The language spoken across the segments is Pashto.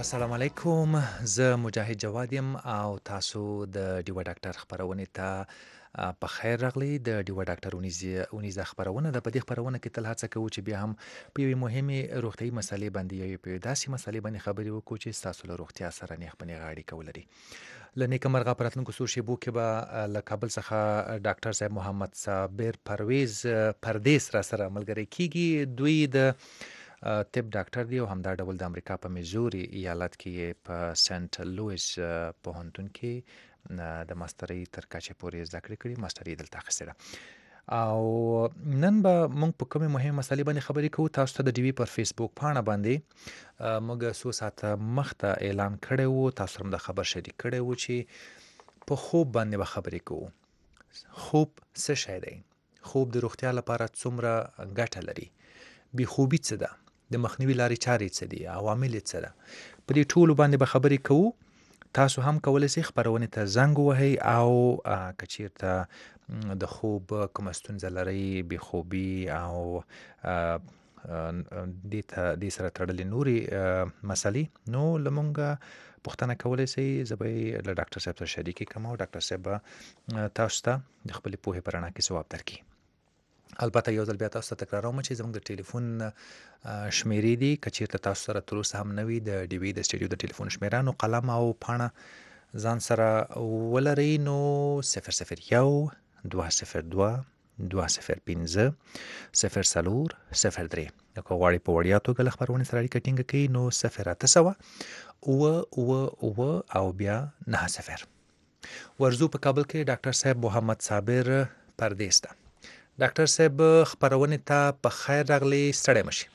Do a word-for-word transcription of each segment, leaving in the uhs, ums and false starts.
السلام علیکم. زه مجاهد جواد یم او تاسو د ډیوه ډاکټر خبرونه ته آ، په خیر راغلی. د ډیوه ډاکټر اونیزه اونیزه خبرونه د په دې خبرونه کې تل هڅه کوو چې بیا هم په یوې مهمې روغتیایي مسلې باندې یا په یوې داسې مسلې باندې خبرې وکړو چې ستاسو له روغتیا سره نیغ په نیغه اړیکه ولري. له نیکه مرغه په راتلونکو څو شیبو کې به آ، له کابل څخه ډاکټر صاحب محمد صابر پرویز آ، پردیس را سره ملګری کیږي. دوی د آ، طب ډاکټر دی او همدا ډول د امریکا په میزوري ایالت کې یې په سنت لویس آ، پوهنتون کې آ، د ماسترۍ تر کچې پورې زده کړې کړي. ماسترۍ دلته اخیستې ده. او نن به موږ په کومې مهمې مسلې باندې خبرې کوو. تاسو ته د ډیوي پر فیسبوک پاڼه باندې آ، موږ څو ساعته مخته اعلان کړی وو، تاسو سره هم د خبر شریک کړی وو چې په خوب باندې به خبرې کوو. خوب څه شی دی؟ خوب د روغتیا لپاره څومره ګټه لري؟ بې خوبي څه ده؟ د مخنیوي لارې چارې څه دي؟ عوامل یې څه ده؟ په دې ټولو باندې به خبرې کوو. تاسو هم کولی شئ خپرونې ته زنګ ووهئ او آ، که چیرته م، د خوب کومه ستونزه لرئ، بې خوبي او آ، آ، دې ته دې سره تړلې نورې آ، مسلې، نو له مونږه پوښتنه کولی شئ. زه به یې له ډاکټر صاحب سره شریکې کړم او ډاکټر صاحب به آ، تاسو ته د خپلې پوهې په رڼا کې ځواب درکړي. البته یو ځل بیا تاسو ته تکراروم چې زموږ د ټلیفون آ، شمیرې دي. که چیرته تاسو سره تر اوسه هم نه وي د ډیوي د سټډیو د ټلیفون شمیره، نو قلم او پاڼه ځان سره ولرئ. نو صفر صفر یو دوه صفر دوه دوه صفر پنځه صفر څلور صفر درې. که غواړئ په وړیا توګه له خپرونې سره اړیکه ټینګه کړئ نو صفر اته سوه اوه اوه اوه او بیا نهه صفر. ورزو په کابل کې ډاکټر صاحب محمد صابر پردیس ته. ډاکټر صاحب خپرونې ته په خیر راغلی. ستړی مشي.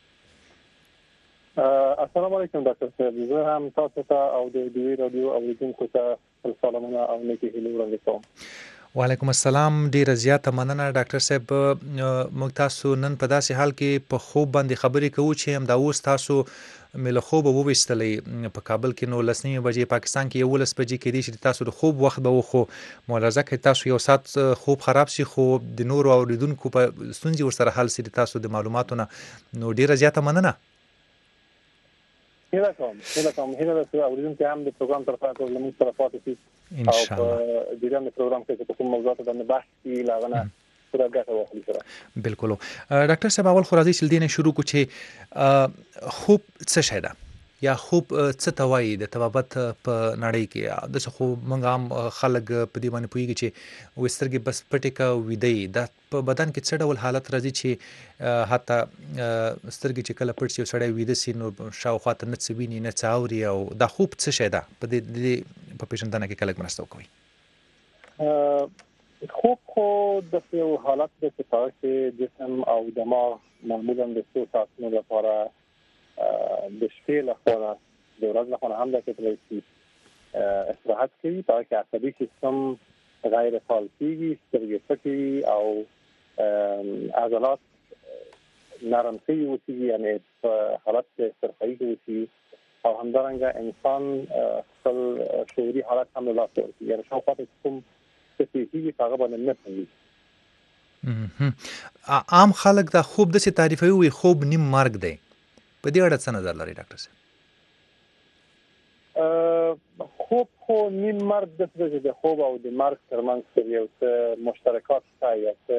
السلام علیکم ډاکټر صاحب. زه هم تاسو ته او د دوی رادیو اوریدونکو ته خپل سلامونه او نیکې هیلې وړاندې کوم. وعلیکم السلام. ډیره زیاته مننه ډاکټر صاحب. آ، موږ تاسو نن په داسې حال کې په خوب باندې خبرې کوو چې همدا اوس تاسو مې له خوبه وویستلی. په کابل کې نو لس نیمې بجې، پاکستان کې یولس بجې، کېدای شي د تاسو د خوب وخت به و، خو ملاحظه کړئ تاسو یو ساعت خوب خراب شي، خو د نورو اوریدونکو په ستونزې ورسره حل شي د تاسو د معلوماتو نه. نو ډیره زیاته مننه. هیله کوم هیله کوم هیله ده چې اوریدونکي هم د پروګرام تر پای پورې زموږ سره پاتې شي ان او شاء په الله. جریان د پروګرام کې چې په کوم موضوعاتو باندې بحث کیږي له هغه نه پوره ګټه واخلي سره. بالکل. آ، ډاکټر صاحب اول خو راځئ چې له دې نه شروع کړو چې آ، خوب څه شی ده یا خوب آ، څه ته وایي د طبابت په نړۍ کې. داسې خو موږ عام آ، خلک په دې باندې پوهېږي چې وایي سترګې بس پټې که ویده یي. دا په بدن کې څه ډول حالت راځي چې آ، حتی آ، سترګې چې کله پټ شي او سړی ویده سي نو شاوخوا ته نه څه ویني نه څه اوري. او دا خوب څه شی ده؟ په دې د دې په پېژندنه کې کلک مرسته وکړئ. خوب خو د یو حالت د چې چې جسم او دماغ معمولا د څو ساعتونو لپاره د شپې لپاره د ورځې لپاره هم د کېدای شي استراحت کوي. په کې عصبي سیستم غیر فعال کیږي، سترګې پټې او عضلات نرم شوي اوسېږي، یعنې په حالت استرخایي کې اوسېږي او همدارنګه انسان خپل شعوري حالت هم له لاسه ورکوي، یعنې شاوخوا ته کوم څه کېږي هغه باندې نه پوهېږي. عام خلک دا خوب داسې تعریفوي وایي خوب نیم مرګ دی. په دې اړه څه نظر لري ډاکټر صاحب؟ خوب خو نیم مرګ داسې دی چې د خوب او د مرګ ترمنځ یو څه مشترکات شته، یا څه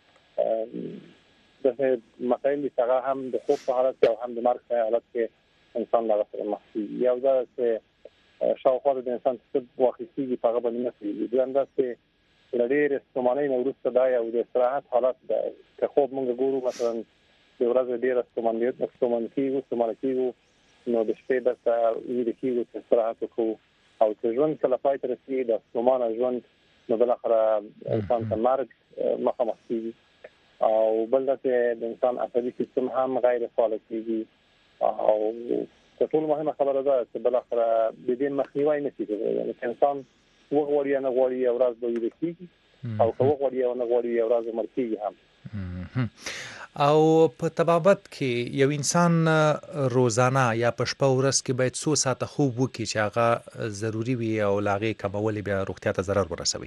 داسې مسایل دي چې هغه هم د خوب په حالت کې او هم د مرګ په حالت کې انسان له هغه سره مخ کېږي. یو دا چې شاوخوا د انسان څه واخیستېږي په هغه باندې نه پوهېږي. دویم دا چې له ډېرې ستومانۍ نه وروسته دا یو د استراحت حالت ده. که خوب موږ ګورو مثلا د ورځې ډېره ستومانه کېږو ستومانه کېږو نو د شپې بېرته ویده کېږو چې استراحت وکړو، او چې ژوند کله پای ته رسېږي د ستومانه ژوند نو بالاخره انسان ته مرګ مخامخ کېږي. او بل دا چې د انسان عصبي سیستم هم غیر فعاله کېږي. او تر ټولو مهمه خبره ده چې بالاخره د دې مخنیوی نه کېږي، یعنې چې انسان وغواړي یا نه غواړي یو ورځ به ویده کېږي، او که وغواړي یا نه غواړي یو ورځ به مړ کېږي هم. او په طبابت کې یو انسان روزانه یا په شپه ورځ کې باید څو ساعته خوب وکړي چې هغه ضروري وي او له هغې کمول بیا روغتیا ته ضرر ورسوي؟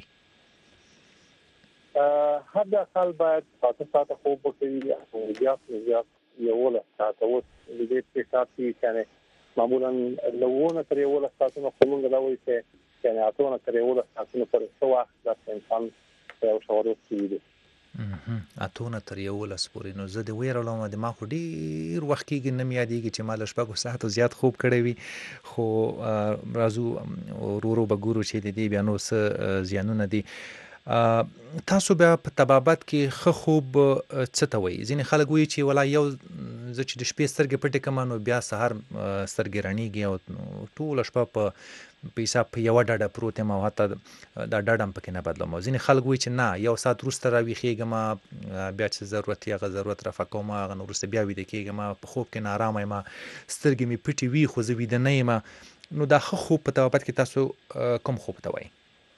حد اقل باید اته ساعته خوب وکړي، او زیات نه زیات یولس ساعته. اوس د دې پرې ساعت کې یعنې معمولا لوونه تر یو لس ساعتونو خو موږ دا وایو چې یعنې اتونه تر یو لس ساعتونو پورې څه وخت داسې انسان په یو شاور کې وي. اتونه تر یولس پورې. نو زه د ویرولم د ما خو ډېر وخت کېږي نه مې یادېږي چې ما له شپږو ساعتو زیات خوب کړی وي، خو راځو ورو ورو به ګورو چې د دې بیا نور څه زیانونه دي. تاسو بیا په طبابت کې ښه خوب څه ته وایي؟ ځینې خلک وایي چې ولا یو زه چې د شپې سترګې پټې کړم نو بیا سهار سترګې رڼېږي او ټوله شپه په په حساب په یوه ډډه پروت یم او حتی دا ډډه هم پکې نه بدلوم. او ځینې خلک وایي چې نه یو ساعت وروسته راویښېږم، بیا چې ضرورت هغه ضرورت رفع کوم، هغه نه وروسته بیا ویده کېږم، په خوب کې ناارامه یم، سترګې مې پټې وي خو زه ویده نه یم. نو دا ښه خوب په طبابت کې تاسو کوم خوب ته وایي؟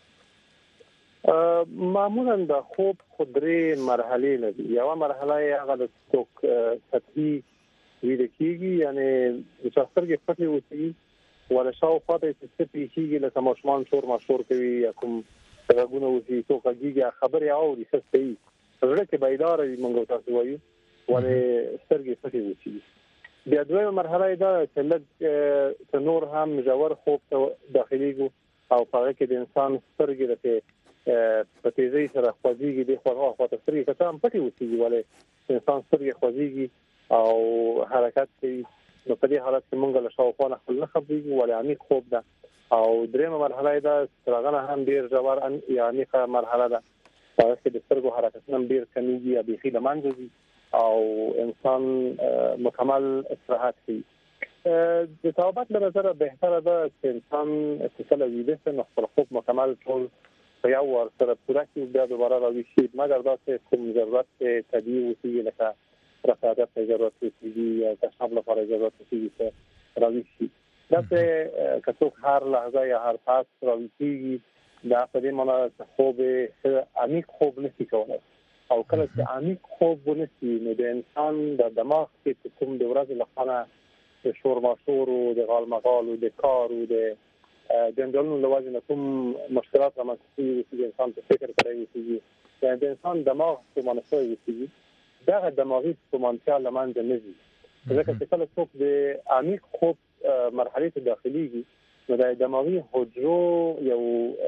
معمولا د خوب خو درې مرحلې لري. یوه مرحله یې هغه د څوک سطحي ویده کېږي، یعنې د چا سترګې پټې اوسي ولا شاوخوا ته چې څه پېښېږي لکه ماشومان شور ماشور کوي یا کوم غږونه اوسي، څوک غږېږي، خبرې اوري، ښه صحیح زړه کې بیداره وي موږ تاسو وایو، ولې سترګې پټې اوسي. بیا دویمه مرحله یې دا چې لږ څه نور هم ژور خوب ته داخلېږو او په هغه کې د انسان سترګې د په تیزۍ سره خوځېږي، د خواږه خواته سترګې که څه هم پټې اوسېږي ولې انسان سترګې خوځېږي او حرکت کوي. نو په دې حالت کې موږ له شاوخوا نه خپل نه خبرېږو ولې عمیق خوب ده. او درېیمه مرحله یې ده چې هغه نه هم ډېر ژور یا عمیقه مرحله ده، هغه کې د سترګو حرکتونه هم ډېر کمیږي یا بیخي له منځه ځي او انسان مکمل استراحت کوي. د طبابت له نظره بهتره ده چې انسان چې کله ویده شي نو خپل خوب مکمل ټول په یو وار سره پوره کړي، بیا دوباره راویښ شي، مګر داسې کوم ضرورت طبیعي اوسېږي لکه رفاهیت ته ضرورت اوسېږي یا تشناب لپاره ضرورت اوسېږي چې راویښ شي. داسې که څوک هر لحظه یا هر ساعت راویښ کېږي، دا په دې معنی چې خوب عمیق خوب نشي کولی. او کله چې عمیق خوب ونه شي نو د انسان د دماغ کې کوم د ورځې لپاره د شور ماشورو، د غال مغالو، د کارو، د جنجالونو له وجې نه کوم مشکلات رامنځته کېږي چې د انسان په فکر کړی اوسېږي، یعنې د انسان دماغ ستومانه شوی اوسېږي، دغه دماغي ستومانتیا له منځه نه ځي. ځکه چې کله څوک د عمیق خوب مرحلې ته داخلېږي نو د دماغي حجرو یو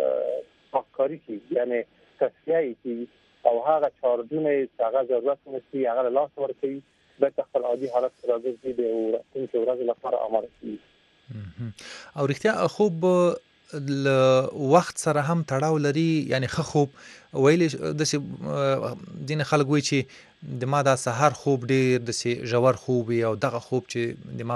پاککاري کېږي، یعنې تصفیه یې کېږي او هغه چارجونه چې هغه ضرورت ونشي هغه له لاسه ورکوي، بېرته خپل عادي حالت ته راګرځي، د راتلونکې ورځې لپاره اماده کېږي. او رښتیا خوب له وخت سره هم تړاو لري، یعنی ښه خوب ویلی داسې ځینې خلک وایي چې د ما دا سهار خوب ډېر داسې ژور خوب وي او دغه خوب چې د ما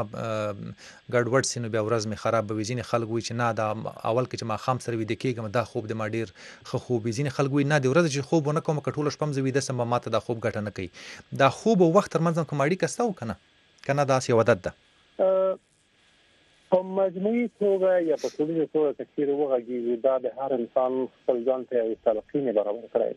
ګډوډ سي نو بیا ورځ مې خراب به وي. ځینې خلک وایي چې نه دا اول کې چې ماښام سره ویده کېږم دا خوب د ما ډېر ښه خوب وي. ځینې خلک وایي نه د ورځې چې خوب ونه کوم که ټوله شپه هم زه ویده سم ما ته دا خوب ګټه نه کوي. دا خوب او وخت ترمنځ هم کومه اړیکه شته او که نه که نه داسې یو عادت ده؟ په مجموعي توګه یا په ټولنیزه توګه که چېرې وغږېږو دا د هر انسان خپل ځان ته یو تلقین برابر کړی.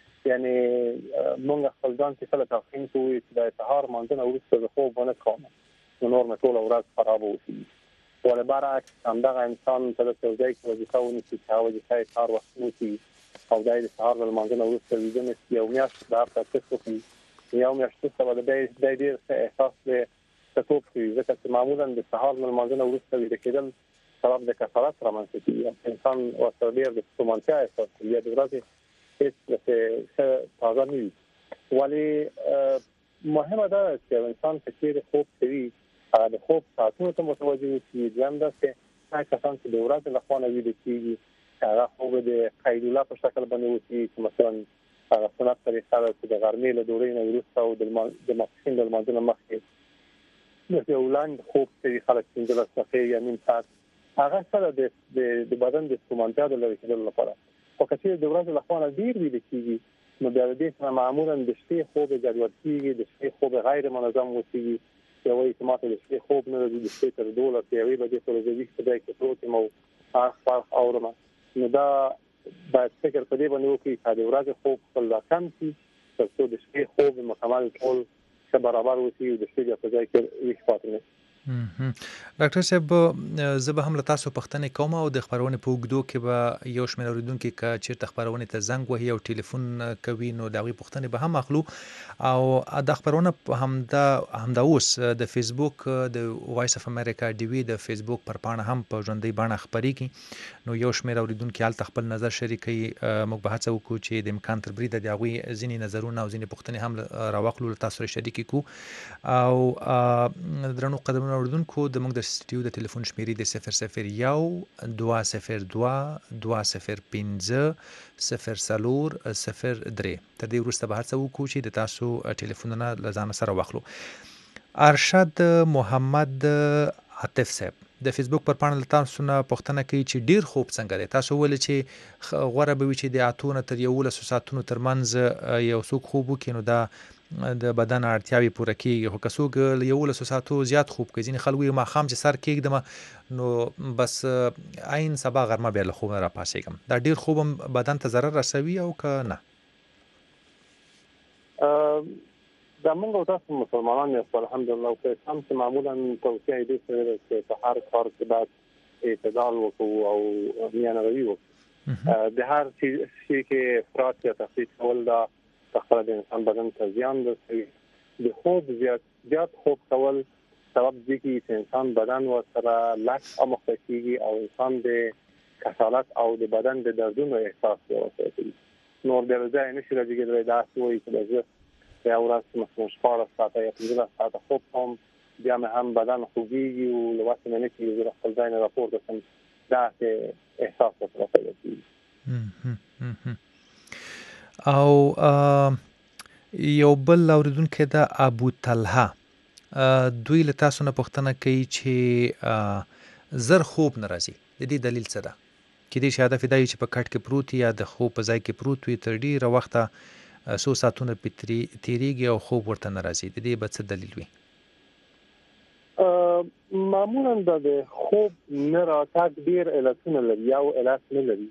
یعنې موږ خپل ځان چې کله تلقین کوو چې د سهار لمانځه نه وروسته زه خوب ونه کوم نو نور مې ټوله ورځ خرابه اوسېږي، ولې برعکس همدغه انسان په داسې یو ځای کې وظیفه ونیسي چې هغه وظیفه یې سهار وختي وکړي او دا یې د سهار له لمانځه نه وروسته ویده نه شي، یو میاشت به هر پرسس وکړي، یو میاشت وروسته به د دی ډېر ښه احساس دی سټوب کوي، ځکه چې معمولا د سهار له لمانځه نه وروسته ویده کېدل سبب د کسالت رامنځته کېږي، انسان ورسره ډېر د ستومانتیا احساس کوي، یا د ورځې هېڅ داسې ښه تازه نه وي. ولې مهمه ده چې یو انسان که چېرې خوب کوي هغه د خوب ساعتونو ته متوجه اوسي. دویم دا چې هغه کسان چې د ورځې له خوا نه ویده کېږي هغه خوب د قیلوله په شکل باندې اوسي، چې مثلا هغه سنت طریقه ده چې د غرمې له ډوډۍ نه وروسته او د ماسپښین د لمانځه نه مخکې د یو لنډ خوب کوي خلک پنځلس دقیقې یا نیم ساعت، هغه سره د بدن د ستومانتیا د لرې کېدلو لپاره. خو که چېرې د ورځې له خوا نه ډېر ویده کېږي نو بیا د دې سره معمولا د شپې خوب ګډوډ کېږي، د شپې خوب غیر منظم اوسېږي، یو وایي چې ما ته د شپې خوب نه راځي، د شپې تر دولس یوې بجې پورې زه ویښ په ځای کې پروت یم او اخ پاخ اورم، نو دا باید فکر په دې باندې وکړي چې د ورځې خوب خپل راکم کړي تر څو د شپې خوب مکمل ټول ښه برابر اوسي او د شپې بیا په ځای کې ویښ پاتې نه شي. ډاکټر صاحب زه به هم له تاسو پوښتنې کوم او د خپرونې په اوږدو کې به یو شمېر اورېدونکي که چېرته خپرونې ته زنګ وهي او ټلیفون کوي نو د هغوی پوښتنې به هم اخلو او دا خپرونه په همدا همدا اوس د فیسبوک د وایس اف امریکا ډي وي د فیسبوک پر پاڼه هم په ژوندۍ بڼه خپرېږي نو یو شمېر اورېدونکي هلته خپل نظر شریکوي موږ به هڅه وکړو چې د امکان تر بریده د هغوی ځینې نظرونه او ځینې پوښتنې هم راواخلو له تاسو سره شریکې کړو او درنو قدرمنو اورېدونکو د موږ د سټډیو د ټلیفون شمیرې د صفر صفر یو دوه صفر دوه دوه صفر پنځه صفر څلور صفر درې تر دې وروسته به هڅه وکړو چې د تاسو ټلیفونونه له ځانه سره واخلو. ارشد محمد عاطف صاحب د فیسبوک پر پاڼه له تاسو نه پوښتنه کوي چې ډیر خوب څنګه دی. تاسو ویل چې غوره به وي چې د اتو نه تر یولسو ساعتونو ترمنځ یو څوک خوب وکړي نو دا د بدن اړتیاوې پوره کېږي خو که څوک له یولسو ساعتو زیات خوب کوي ځینې خلک وایي ماښام چې سر کېږدم نو بس عین سبا غرمه بیا له خوب نه راپاڅېږم دا ډیر خوب هم بدن ته ضرر رسوي او که نه؟ دا موږ او تاسو مسلمانان یاست الحمدلله او اسلام چې معمولا توصیه یې دې سره چې په هر کار کې باید اعتدال وکړو او میانه روي وکړو. د هر شي کې افراط یا تفریط کول دا خپل د انسان بدن ته زیان رسوي. د خوب زیات زیات خوب کول سبب دی چې انسان بدن ورسره لاک امخته کیږي او انسان د کسالت او د بدن د دردونو احساس کوي. نور د ځای نشي راځي دا سوي چې یا ورځ مثلا شپږ ساعته یا پنځه ساعته خوب کوم بیا مې هم بدن خوږیږي او لواسه مې نه کیږي د خپل ځای نه راپورته کوم دا احساس سره کوي. او یو بل اوریدونکو د ابو طلحه دوی له تاسو نه پوښتنه کوي چې زر خوب نه راځي د دې دلیل څه ده؟ کېدای شي هدف دا وي چې په کټ کې پروت یا د خوب په ځای کې پروت وي تر ډېره وخته څو ساعتونه پې تېرېږي او خوب ورته نه راځي د دې به څه دلیل وي؟ معمولا د خوب نه راتګ ډېر علتونه لري یو علت نه لري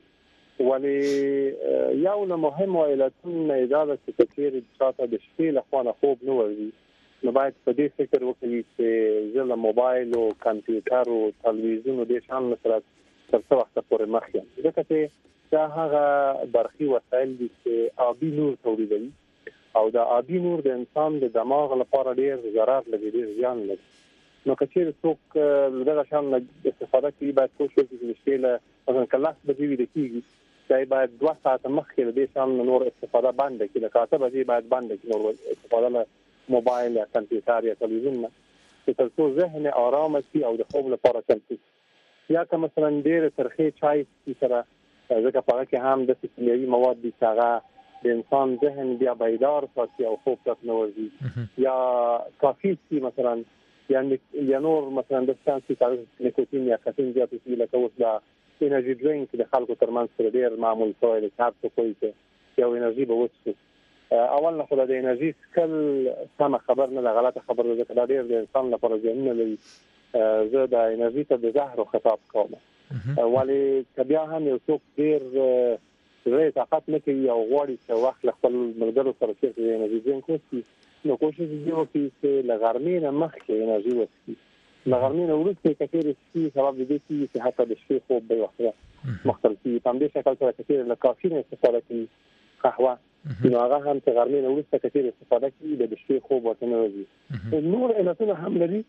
ولې یو له مهمو علتونو دا ده چې کچېرې چاته د شپې لخوا نه خوب نه ورځي نو باید په دې فکر وکړي چې زه له موبایل او کمپیوټر او تلویزیون او دې شیانو سره تر څه وخته پورې مخ یم ځکه چې دا هغه برقي وسایل دي چې آبي نور تولیدوي او دا آبي نور د انسان د دماغ لپاره ډېر ضرر لري ډېر زیان لري. نو کچېرې څوک دغه شیانو استفاده کوي باید کوشش وکړي چې شپې له مثلا که لس بجې ویده کېږي دا باید دوه ساعته مخکې له دې شیانو نور استفاده بنده کړي لکه اته بجې باید بنده کړي نور استفاده له موبایل یا کمپیوټر یا تلویزیون نه چې تر څو ذهن ارامه شي او د خوب لپاره چمتو یا که مثلا ډېر ترخې چای سره ځکه په هغه کې هم د کیمیاوي مواد دي چې هغه د انسان ذهن بیا بیدار ساتي او خوب ته نه ورځي یا کافي سي مثلا یعنی یا نور مثلا د سانسي چې نیکوتین یا کافین زیات شي لکه اوس دا انرژي ډرینک د خلکو ترمنځ سره ډېر معمول شوی دی چې هر څه کوي چې یو انرژي به وڅښي اول نه خو د انرژي سکل سمه خبر نه ده غلطه خبر ده ځکه دا ډېر د انسان لپاره زیانونه لري. زه د انرژي ته د زهرو خطاب کوم ولې که بیا هم یو څوک ډېر زړه طاقت نه کوي او غواړي چې وخت له خپل ملګرو سره چېرته د انرژي ډرینک وڅښي نو کوشش دې وکړي چې له غرمې نه مخکې انرژي وڅښي له غرمې نه وروسته که چېرې څښي سبب د دې کېږي چې حتی د شپې خوب به یې وخته مختل کېږي په همدې شکل سره که چېرې له کافین استفاده کوي قهوه نو هغه هم چې غرمې نه وروسته که چېرې استفاده کوي د شپې خوب ورته نه راځي. نور علتونه هم لري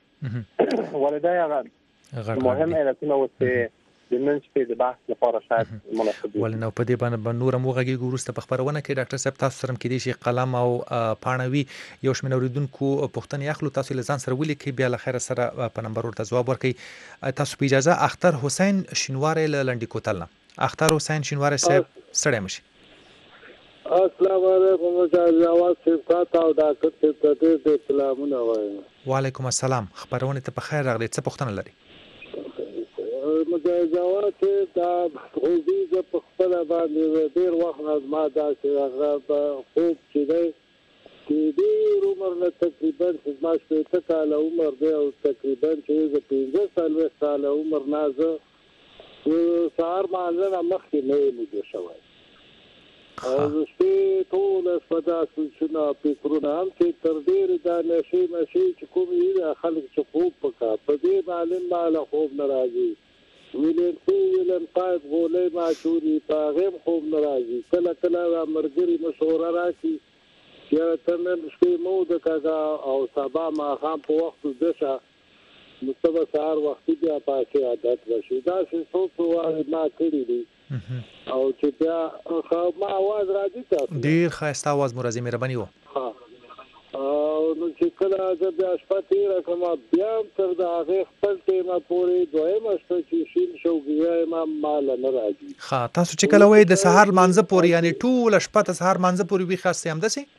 ولې دا هغه مهم علتونه اوس چې د نن شپې د بحث لپاره شاید مناسب وي. ولې نو په دې باندې به نور هم وغږېږو وروسته په خپرونه کې ډاکټر صاحب تاسو سره هم کېدای شي قلم او پاڼه وي یو شمېر اورېدونکو پوښتنې اخلو تاسو له ځان سره ولیکئ بیا له خیره سره په نمبر ورته ځواب ورکړئ. تاسو په اجازه اختر حسین شینواری له لنډي کوتل نه اختر حسین شینواری صاحب ستړی مه شئ. السلام علیکم جواد صاحب تاسو او ډاکټر صاحب ته ډېر سلامونه وایم. وعلیکم السلام خبرونه ته په خیر راغلی څه پوښتنه لري؟ مجاهد جواد چې دا خوبي ز په خپل باندې ډېر وخت ما دا چې هغه په خوب کې دی چې ډېر عمر نه تقریبا ما شپېته کاله عمر دی او تقریبا چې زه پنځه څلوېښت کاله عمر نه زه سهار مهال نه مخکې نه یم ویده شوی او د شپې ټوله شپه دا سوچونه فکرونه هم چې تر ډېرې دا نشې نشې چې کوم یې خلک چې خوب پکا په دې معلم ماله خوب نه راځي ویلن ټو ویلن پایپ غولې ما چوري په هغه خوب نه راځي کله کله مرګري مشوره راکړي چې تر نن شپې مو د کاغه او سبا ما هم په وخت دشه نو سبا سهار وختي بیا پاتې عادت وشي دا څه څه ما کړی دي او چې بیا خو ما आवाज راځي تاسو ډیر ښایسته आवाज مو راځي مهرباني و ها او نو چې کله زه بیا شپه تېره کوم بیا تر د هغې خپل ټیمه پورې دویمه شپه چې شین شوګیایم ماله نه راځي ښه تاسو چې کله وایئ د سهار لمانځه پورې یعنې ټوله شپه تر سهار لمانځه پورې ویښ یاستئ همداسې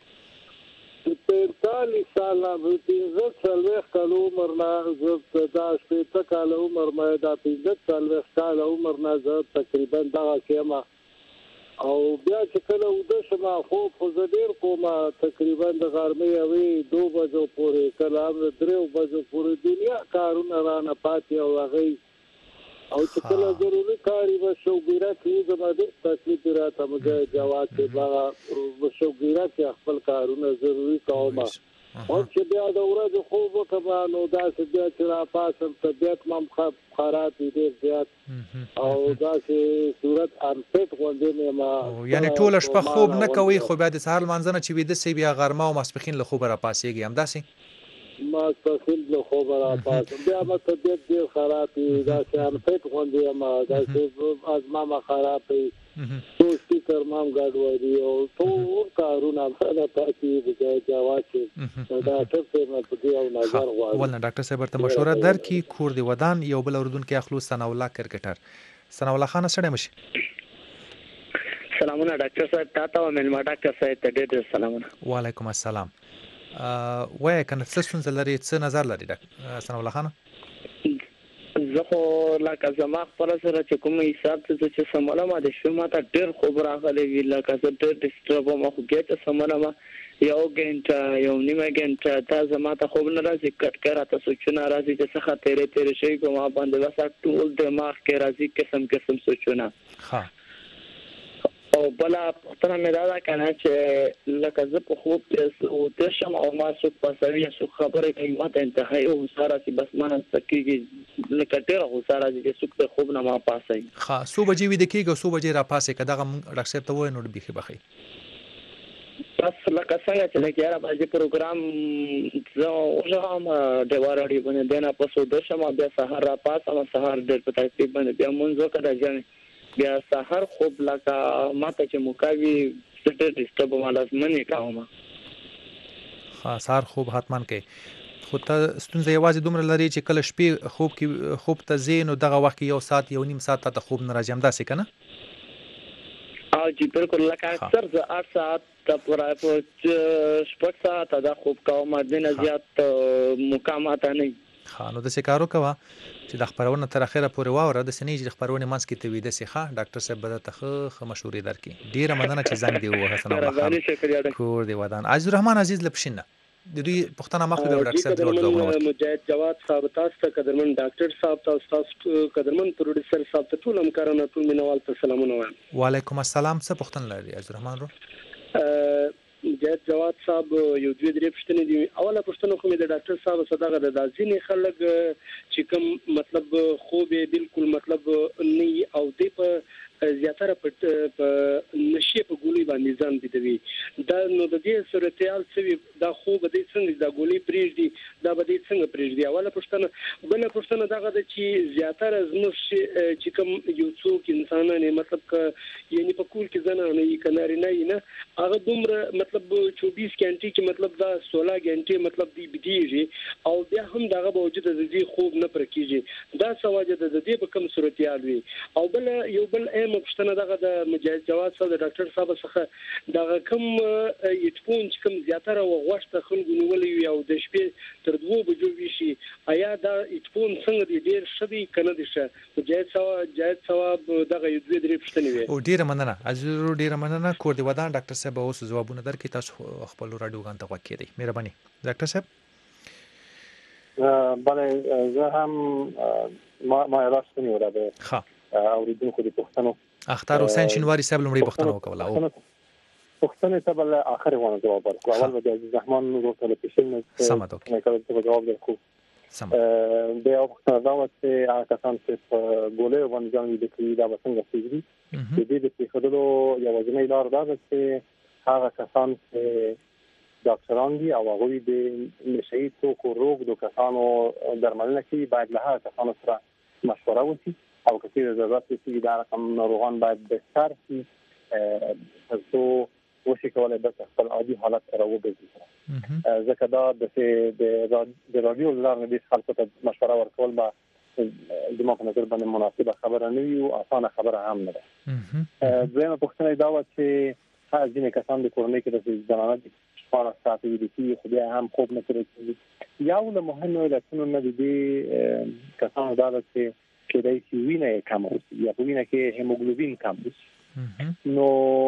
پنځلس کاله پنځه څلوېښت کاله عمر نه زه دا شپېته کاله عمر مې دا پنځه څلوېښت کاله عمر نه زه تقریبا دغسې یم او بیا چې کله اوده شم خوب خو زه ډېر کوم تقریبا د غرمې یوې دو بجو پورې کله هم د دریو بجو پورې دنیا کارونه رانه پاتې او هغې او چې کله ضروري کار یې به شوګیره کې زما ډېر تکلیف یې راته مجاهد جواد صاحب هغه شوګیره کې خپل کارونه ضروري کوم او چې بیا د ورځې خوب وکړم نو داسې بیا چې راپاڅم طبیعت مې هم خراب دی ډېر زیات او داسې صورت انفټ غوندې مې ما یعنې ټوله شپه خوب نه کوئ خو بیا د سهار لمانځه نه چې ویده سئ بیا غرمه او ماسپښین له خوبه راپاڅېږئ همداسې ماسپښین له خوبه راپاڅم بیا مې طبیعت ډېر خراب وي داسې انفټ غوندې یم داسې ازما مې خراب وي څو سپیکر ما هم ګډوډي او ټول کارونه همدغه پاتې دي جواد صاحب ډاکټر صاحب نه په دې یو نظر غواړم ولنه ډاکټر صاحب ورته مشوره درکړي کور د ودان یو بل اورېدونکی اخلو ثناء الله کرکټر ثناء الله خانه سړی مشي سلامونه ډاکټر صاحب تاسو او ملما ډاکټر صاحب ته ډېر ډېر سلامونه وعلیکم السلام وای کنه څه ستونزه لري څه نظر لري ډاکټر ثناء الله خانه زه خو لکه زما خپله سره چې کوم حساب ته چې سموله ما د شپې ما ته ډېر خوب راغلی وي لکه زه ډېر ډسټرب وم خو بیا چې سموله ما یو ګنټه یو نیمه ګنټه دا زما ته خوب نه راځي کټ کټ راته سوچونه راځي چې څه خاطرې تېرې شوي په ما باندې بس ټول دماغ کې راځي قسم قسم سوچونه ښه او بله پوښتنه مې دا ده که نه چې لکه زه په خوب کې اوده شم او ما څوک پاسوي یا څوک خبرې کوي ما ته انتهایي غوسه راسي بس ما نه څه کېږي لکه ډېره غوسه راځي چې څوک د خوب نه ما پاسوي ښه څو بجې ویده کېږي او څو بجې راپاسې که دغه موږ ډاکټر صاحب ته ووایو نو بیخي به ښه بس لکه څنګه چې لکه یاره بجې پروګرام زه وژغم ډېوه راډیو باندې بیا نه پس اوده شم او بیا سهار راپاسم سهار ډېر په ترتیب باندې بیا لمونځ وکړه جانې بیا سهار خوب لکه ماته چې موکاوي څه ډېر ډسټرب وم لازمنې کوم ښه سهار خوب حتما کوي خو ته ستونزه یوازې دومره لري چې کله شپې خوب کې خوب ته ځې نو دغه وخت کې یو ساعت یو نیم ساعت ته خوب نه راځي همداسې که نه او جی بالکل لکه اکثر زه اټ ساعت ته پوره په شپږ ساعته دا خوب کوم دې نه زیات موقع ماته نه ښه نو داسې کار وکوه چې د خپرونه تر اخره پورې واوره داسې نه چې د خپرونې منځ کې ته ویده سې ښه ډاکټر صاحب به درته ښه ښه مشورې درکړي ډېره مننه چې زنګ دې ووهه ثناء الله خان کور دې ودان عزیز الرحمن عزیز له پښین نه د دوی پوښتنه مخکې د ډاکټر صاحب ډېر ځوابونه ورکړي مجاهد جواد صاحب تاسو ته قدرمن ډاکټر صاحب تاسو تاسو قدرمن پروډوسر صاحب ته ټول همکارانو ټول مینوال ته سلامونه وایم وعلیکم السلام څه پوښتنه لري عزیز الرحمن رو مجاهد جواد صاحب یو دوه درې پوښتنې دي اوله پوښتنه خو مې د ډاکټر صاحب صدقه د ځینې خلک چې کوم مطلب خوب بالکل مطلب نه او دی په زیاتره په نشي په ګولۍ باندې ځان بيدوي دا نو د دې صورتحال څه دا خوب د څنګه دا ګولۍ پریږدي دا به د څنګه پریږدي اوله پوښتنه بل پوښتنه دا ده چې زیاتره زموږ چې کوم یو څوک انسانان مطلب ک یعنی په کور کې ځنه نه کناري نه نه هغه دومره مطلب چوبیس غنټې کې مطلب دا سولہ غنټې مطلب دی بدیږي او بیا هم دغه باوجود د دې خوب نه پرکیږي دا سواجه د دې په کوم صورتحال وي او بل یو بل مپښتنه دغه د مجاهد جواد صاحب د ډاکټر صاحب څخه دغه کوم یټفون چې کوم زیاتره وغوښته خلکو نیولې وي او د شپې تر دوه بجو وشي آیا دا یټفون څنګه دی ډیر شدي کنه دي شه مجاهد صاحب جاهد صاحب دغه یو دوه درې پښتنې وي او ډیره مننه عزیز ډیره مننه کور دی ودان ډاکټر صاحب اوس ځوابونه درکې تاسو خپل راډیو غان ته وکړئ مهرباني ډاکټر صاحب بله زه هم ما ما راستنی ولا به ها اوریدونکو د پښتنو اختر حسین شینواری صاحب لمړی پښتنه وکوله پوښتنې ته بل اخر ونه جواب ورکړو. اول به د عزیز رحمان ورته د پیشن سم ده نه کولای جواب ورکړو. سم د یو پوښتنه دا و چې هغه کسان چې په ګولې باندې ځان لیدل کوي دا څنګه کیږي. د دې د پیښېدلو یو ځینې لار دا ده چې هغه کسان چې ډاکټران دي او هغه د نشي توکو روغ د کسانو درملنه کوي باید له هغه کسانو سره مشوره وکړي او کله ضرورت وي دا کوم ناروغان باید بهتر شي ترڅو وشي کولای د خپل عادي حالت سره وګرځي. ځکه دا د د رادیو لارې د خلکو ته مشوره ورکول به زما په نظر باندې مناسبه خبره نه وي او اسانه خبره هم نه ده. دویمه پوښتنه دا و چې هغه ځینې کسان د کورنۍ کې د ځانانه د شپږ ساعته ویل کېږي خو بیا هم خوب نه کوي. یو له مهمو علتونو نه دي کسانو دا ده چې کېدای شي وینه کم اوسي یا په وینه کې هیموګلوبین کم اوسي. نو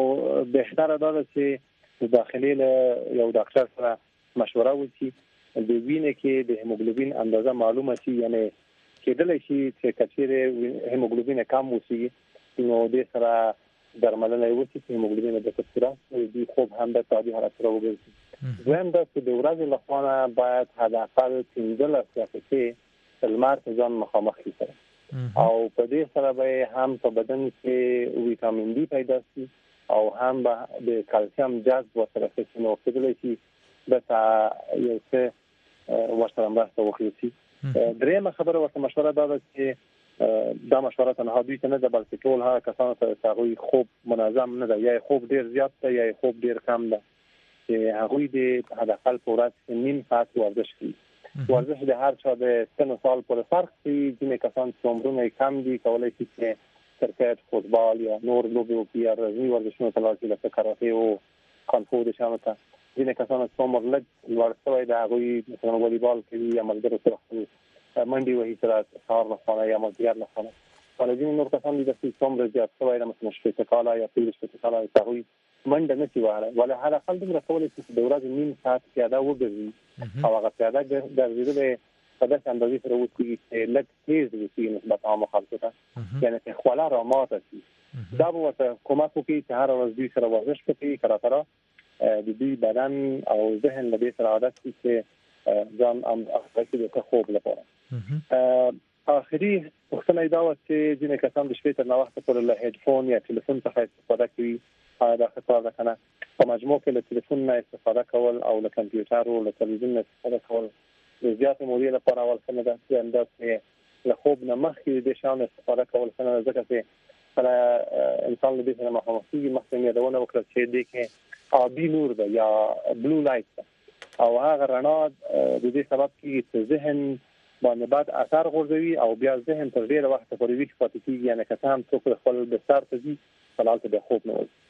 بهتره ده چې داخلي له یو ډاکټر سره مشوره وکړي د وینې کې د هیموګلوبین اندازه معلومه شي. یعنی کېدلی شي چې کچېره هیموګلوبین کم اوسي نو د سره درملنه وکړي چې هیموګلوبین د کثرت د خوب هم د عادي حالت سره وګرځي. دویم دا چې د ورځې لخوا باید حداقل پنځلس دقیقې لمر ته ځان مخامخ کړي او په دې سره به هم په بدن کې ویټامین ډي پیدا شي او هم به د کلسیم جذب ورسره شي نو کېدلی شي دا یو څه ورسره مرسته وکړي. درېمه خبره ورته مشوره دا ده چې دا مشوره تنها دوی ته نه ده بلکې ټول هغه کسانو ته چې هغوی خوب منظم نه ده یا خوب ډیر زیات ده یا خوب ډیر کم ده چې هغوی د حداقل په ورځ نیم ساعت ورزش کوي. ورزش د هر چا د سن او سال پر فرق کوي. ځینې کسان چې عمرونه کم دي کولای شي چې کرکټ، فوتبال یا نور لوبې وکړي یا ورزشي ورزشونه ته لاړ شي لکه کراټې او کانفو د شانو ته. ځینې کسان چې عمر لږ لوړ شوی د هغوی مثلا والیبال کوي یا ملګرو سره منډې وهي سره سهار لخوا یا مازدیګر لخوا. کله ځینې نور کسان دي چې عمر زیات شوی د مثلا شپېته کاله یا پنځه شپېته کاله چې هغوی منډه نه شي وهلی ولې هر اقل دومره کولی شي چې د ورځې نیم ساعت پیاده وګرځي او هغه پیاده ګرځېدل په داسې اندازې سره وکړي چې لږ تېز وکړي نسبت عامو خلکو ته یعنې چې خوله راماته شي. دا به ورته کومک وکړي چې هره ورځ دوی سره ورزش وکړي کله د دوی بدن او ذهن له دې سره عادت شي چې ځان اماده کړي د خوب لپاره. آخري پوښتنه دا و چې ځینې کسان د شپې تر ناوخته پورې له هیډفون یا ټلیفون څخه استفاده کوي. دا خطر ده کنه په مجموع کې له ټلیفون نه استفاده کول او له کمپیوټر او له تلویزیون نه استفاده کول د زیاتې مودې لپاره اول څه نه ده چې اندازې له خوب نه مخکې د شان استفاده کول څه نه ځکه چې کله انسان له دې سره مخامخ کېږي مخکې مې یادونه وکړه چې دې کې آبي نور ده یا بلو لایټ ده او هغه رڼا د دې سبب کېږي چې ذهن باندې بعد اثر غورځوي او بیا ذهن تر ډیره وخت پورې ویښ پاتې کېږي. یعنې که څه هم څوک خپل بستر ته ځي فلالته د خوب نه وځي.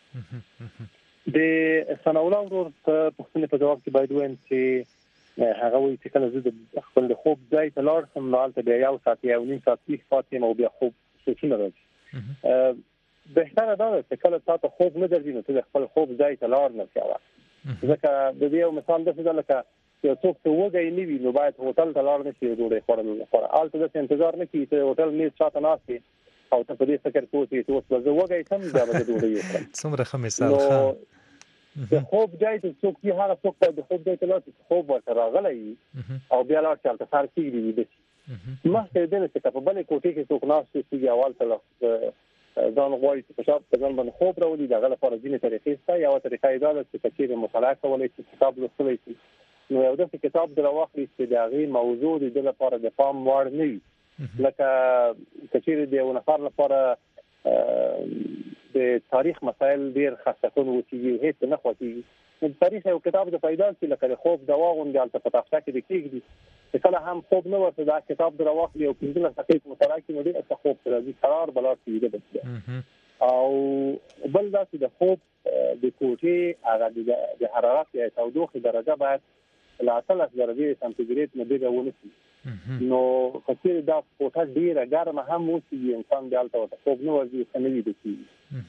د ثناءالله ورور په پوښتنې په جواب کې باید ووایم چې هغه وایي چې کله زه د خپل د خوب ځای ته لاړ شم نو هلته بیا یو ساعت یا یو نیم ساعت ویښ پاتې یم او بیا خوب سوچونه راځي. بهتره دا ده چې کله تا ته خوب نه درځي نو ته د خپل خوب ځای ته لاړ نه شې اول ځکه د دې یو مثال داسې ده لکه یو څوک چې وږی نه وي نو باید هوټل ته لاړ نه شي ډوډۍ خوړلو لپاره. هلته داسې انتظار نه کوي چې هوټل میز شاته ناست وي او ته په دې فکر کوې چې اوس به زه وږی شم بیا به زه ډوډۍ وخورم. څومره ښه مثال ښه د خوب ځای ته څوک چې هغه څوک باید د خوب ځای ته لاړ شي چې خوب ورته راغلی وي او بیا لاړ شي هلته سهار کېږدي ویده شي. مخکې د دې نه چې که په بلې کوټې کې څوک ناست وي اول ته ځان غواړي چې په شا په ځان باندې خوب راولي د هغه لپاره ځینې طریقې شته. یوه طریقه یې دا ده چې که چېرې مطالعه کولی شي کتاب لوستلی شي نو یو داسې کتاب دې راواخلي چې د هغې موضوع د ده لپاره د پام وړ نه وي لکه که چېرې د یو نفر لپاره د تاریخ مسایل ډېر خستکن وچېږي هېڅ نه خوښېږي نو د تاریخ یو کتاب د پیدا شي لکه د خوب دوا غوندې هلته په تاخچه کې د کېږدي چې کله هم خوب نه ورته دا کتاب دې راواخلي او پنځلس دقیقې مطالعه کړي نو ډېر ښه خوب ته راځي قرار به لاړ شي ویده به شي. او بل دا چې د خوب د کوټې هغه د حرارت یا تودوخې درجه باید له اتلس درجې سانتیګریډ نه ډېره ونه شي نو که چېرې دا کوټه ډېره ګرمه هم وشي انسان بیا هلته ورته خوب نه ورځي ښه نه ویده کېږي.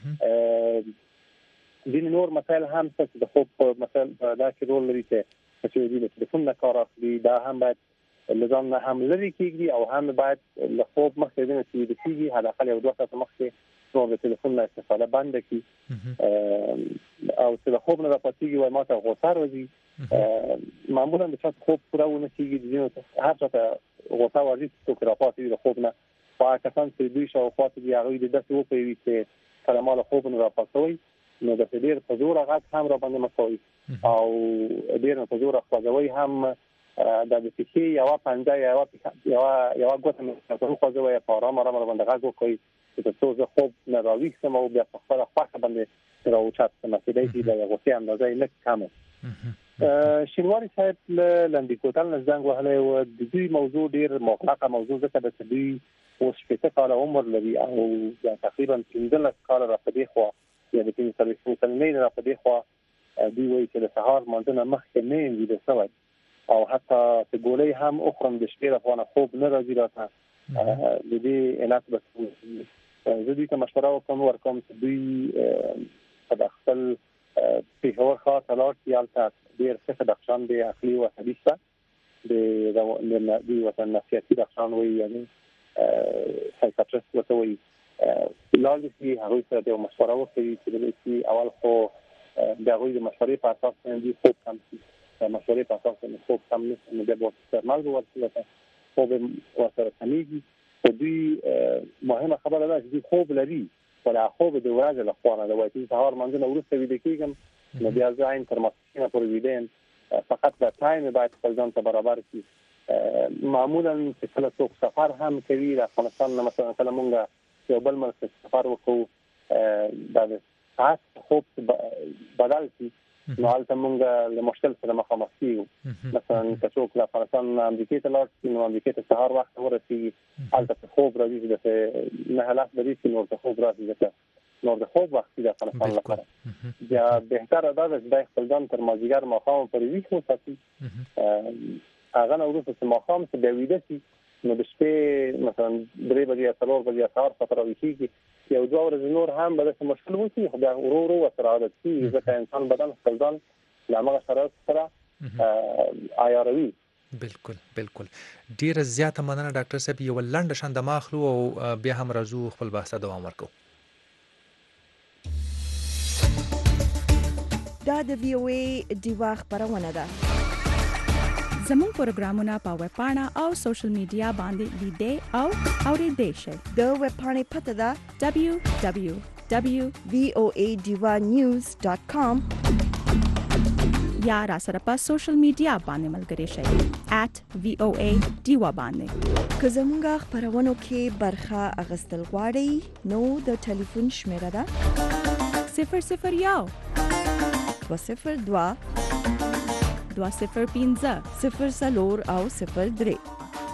ځینې نور مسایل هم شته چې د خوب په مسایل په دا کې رول لري چې که چېرې دوی له ټلیفون نه کار اخلي دا هم باید لزان هم لري کیږي او هم باید له خوب مخکې د نسي د کیږي هدا خل یو دوه ساعت مخکې نو د ټلیفون نه استفاده بند کی او چې له خوب نه راپاتېږي وای ماته غوسه راځي معمولا د څه خوب پوره ونه کیږي د هر څه غوسه ورځي چې راپاتېږي د خوب نه پاکستان چې دوی شاو خاطر دی هغه د داسې وپوي چې کلمه له خوب نه راپاتوي نو د ډیر په زور هغه هم را باندې مسوي او ډیر په زور خپلوي هم د دې کې یو پنځه یو یو یو غوته مې په خوځوي په آرام آرام باندې غاګو کوي چې څو زه خوب نه راويښم او بیا په خپل خواخه باندې راوچات سم چې دای چې د غوته اندازې نه کم شینواری صاحب لاندې کوتل نزدنګ وهله او د دې موضوع ډیر مغلقه موضوع ځکه د دې اوس شپږ کال عمر لري او تقریبا پنځه کال را پدې خو یعنی په سرویس نه را پدې خو دی وایي چې د سهار مونږ نه مخکې نه وي د سوال او حتی چې ګولې هم اخرم د شپې لپاره خوب نه راځي راته د دې علاج به زه دې ته مشوره وکم ورکوم چې دوی په خپل په هور خاص علاج یالته ډیر څه د اقسام د عقلي او حدیثه د د وطن نفسیاتي د اقسام وي یعنی سایکاټریست وته وي لاندې چې هغه سره د مشوره وکړي چې د دې اول خو د هغه د مشورې په اساس باندې خوب کم شي د مشورې په اساس باندې خوب کم نه د بوت استعمال ورته خوب ورته کمیږي او دوی مهمه خبره ده چې خوب لري ولا خوب د ورځې له خوا نه وایي چې سهار منځ نه ورسته ویل کېږم نو بیا ځاین تر ماسپښین پورې ویدین فقط د ټایم باید خپل ځان ته برابر کړي معمولا چې کله څوک سفر هم کوي د افغانستان نه مثلا کله مونږ یو بل ملک سفر وکړو د ساعت خوب بدل شي نو حالت مونږ له مشکل سره مخامخ کیو مثلا که څوک له افغانستان نه امریکا ته لاړ شي نو امریکا ته سهار وخت ورسیږي حالت خوب راځي چې نه حالت لري چې نور ته خوب راځي چې نور د خوب وخت د افغانستان لپاره یا بهتره ده چې د خپل ځان تر مازیګر مخام پر ویښو ساتي هغه نو وروسته مخام څخه د ویده شي نو د شپې مثلا درې بجې څلور بجې سهار فتره وکړي یو دوه ورځې نور هم به د مشکل وسی خو بیا ورو ورو سره عادت شي ځکه انسان بدن خپل ځان لامغه شرایط سره عیاروي بالکل بالکل ډیره زیاته مننه ډاکټر صاحب یو لنډ شان د ماخلو او بیا هم راځو خپل بحث دوام ورکو دا د وی او ای دیوا خبرونه ده زموږ پروګرامونه په ویب پاڼه او سوشل میډیا باندې لیدئ او اورئ شئ د ویب پاڼې پته ده دبليو دبليو دبليو ډاٹ وی او ای دیوا نیوز ډاٹ کام یا را سره په سوشل میډیا باندې ملګری شئ ایٹ وی او ای دیوا باندې که زموږ خبرونو کې برخه اغستل غواړئ نو د ټلیفون شمیره ده صفر صفر یو دو صفر دو دو صفر پنځه صفر څلور او صفر درې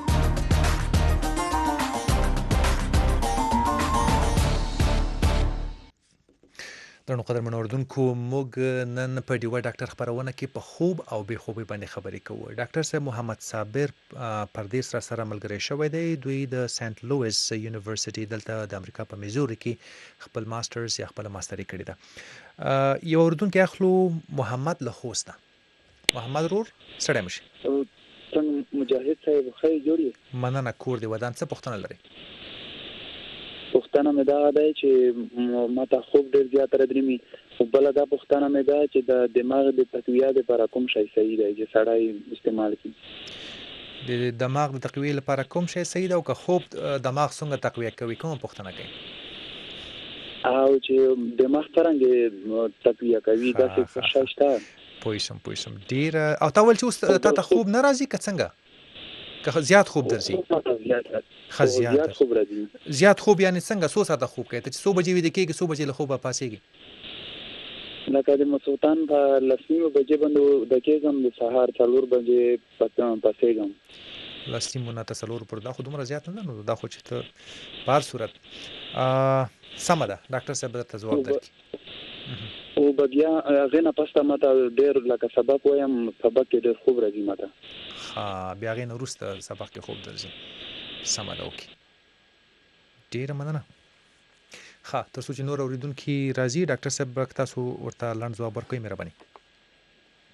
درنو قدرمنو اردوونکو موږ نن په ډیوا ډاکټر خبرونه کې په خوب او بې خوبي باندې خبرې کوو ډاکټر صاحب محمد صابر پردیس را سره ملګری شوی دی دوی د سنت لویس یونیورسيټي دلته د امریکا په میزوري کې خپل ماسترز یا خپل ماستري کړی ده یو اردوونکو اخلو محمد له خوسته محمد رور سړی مشي څنګه مجاهد صاحب خیر جوړی مننه کور دی ودان څه پوښتنه لري پښتنه مې دا ده چې ماته خوب ډیر زیات راځي خو بل دا پښتنه مې ده چې د دماغ د تقویه لپاره کوم شی صحیح دی چې سړی استعمال کړي د دماغ د تقویه لپاره کوم شی صحیح دی او که خوب دماغ څنګه تقویه کوي کوم پښتنه کوي او چې دماغ څنګه تقویه کوي دا څه شی شته پویسم پویسم ډیر او تا ول چې تا ته خوب ناراضي که څنګه که زیات خوب درځي زیات خوب راځي زیات خوب یعنی څنګه څو ساعته خوب کوي ته څو بجې ویده کېږي څو بجې له خوبه پاسېږي لکه د مسلطان په لسنیو بجې باندې د کېږم د سهار څلور بجې پاسېږم لسنیو نه ته څلور پر دا خو دومره زیات نه نو دا خو چې ته په هر صورت سمه ده ډاکټر صاحب درته ځواب درکړي او بیا هغه نه پسته ماته ډېر لکه سبق وایم سبق کې ډېر خوب راځي ماته ها بیا هغه نه وروسته سبق کې خوب درځي سمه ده اوکې ډېره مننه ښه تر څو چې نور اوریدونکي راځي ډاکټر صاحب تاسو ورته لاندې ځواب ورکوئ مهرباني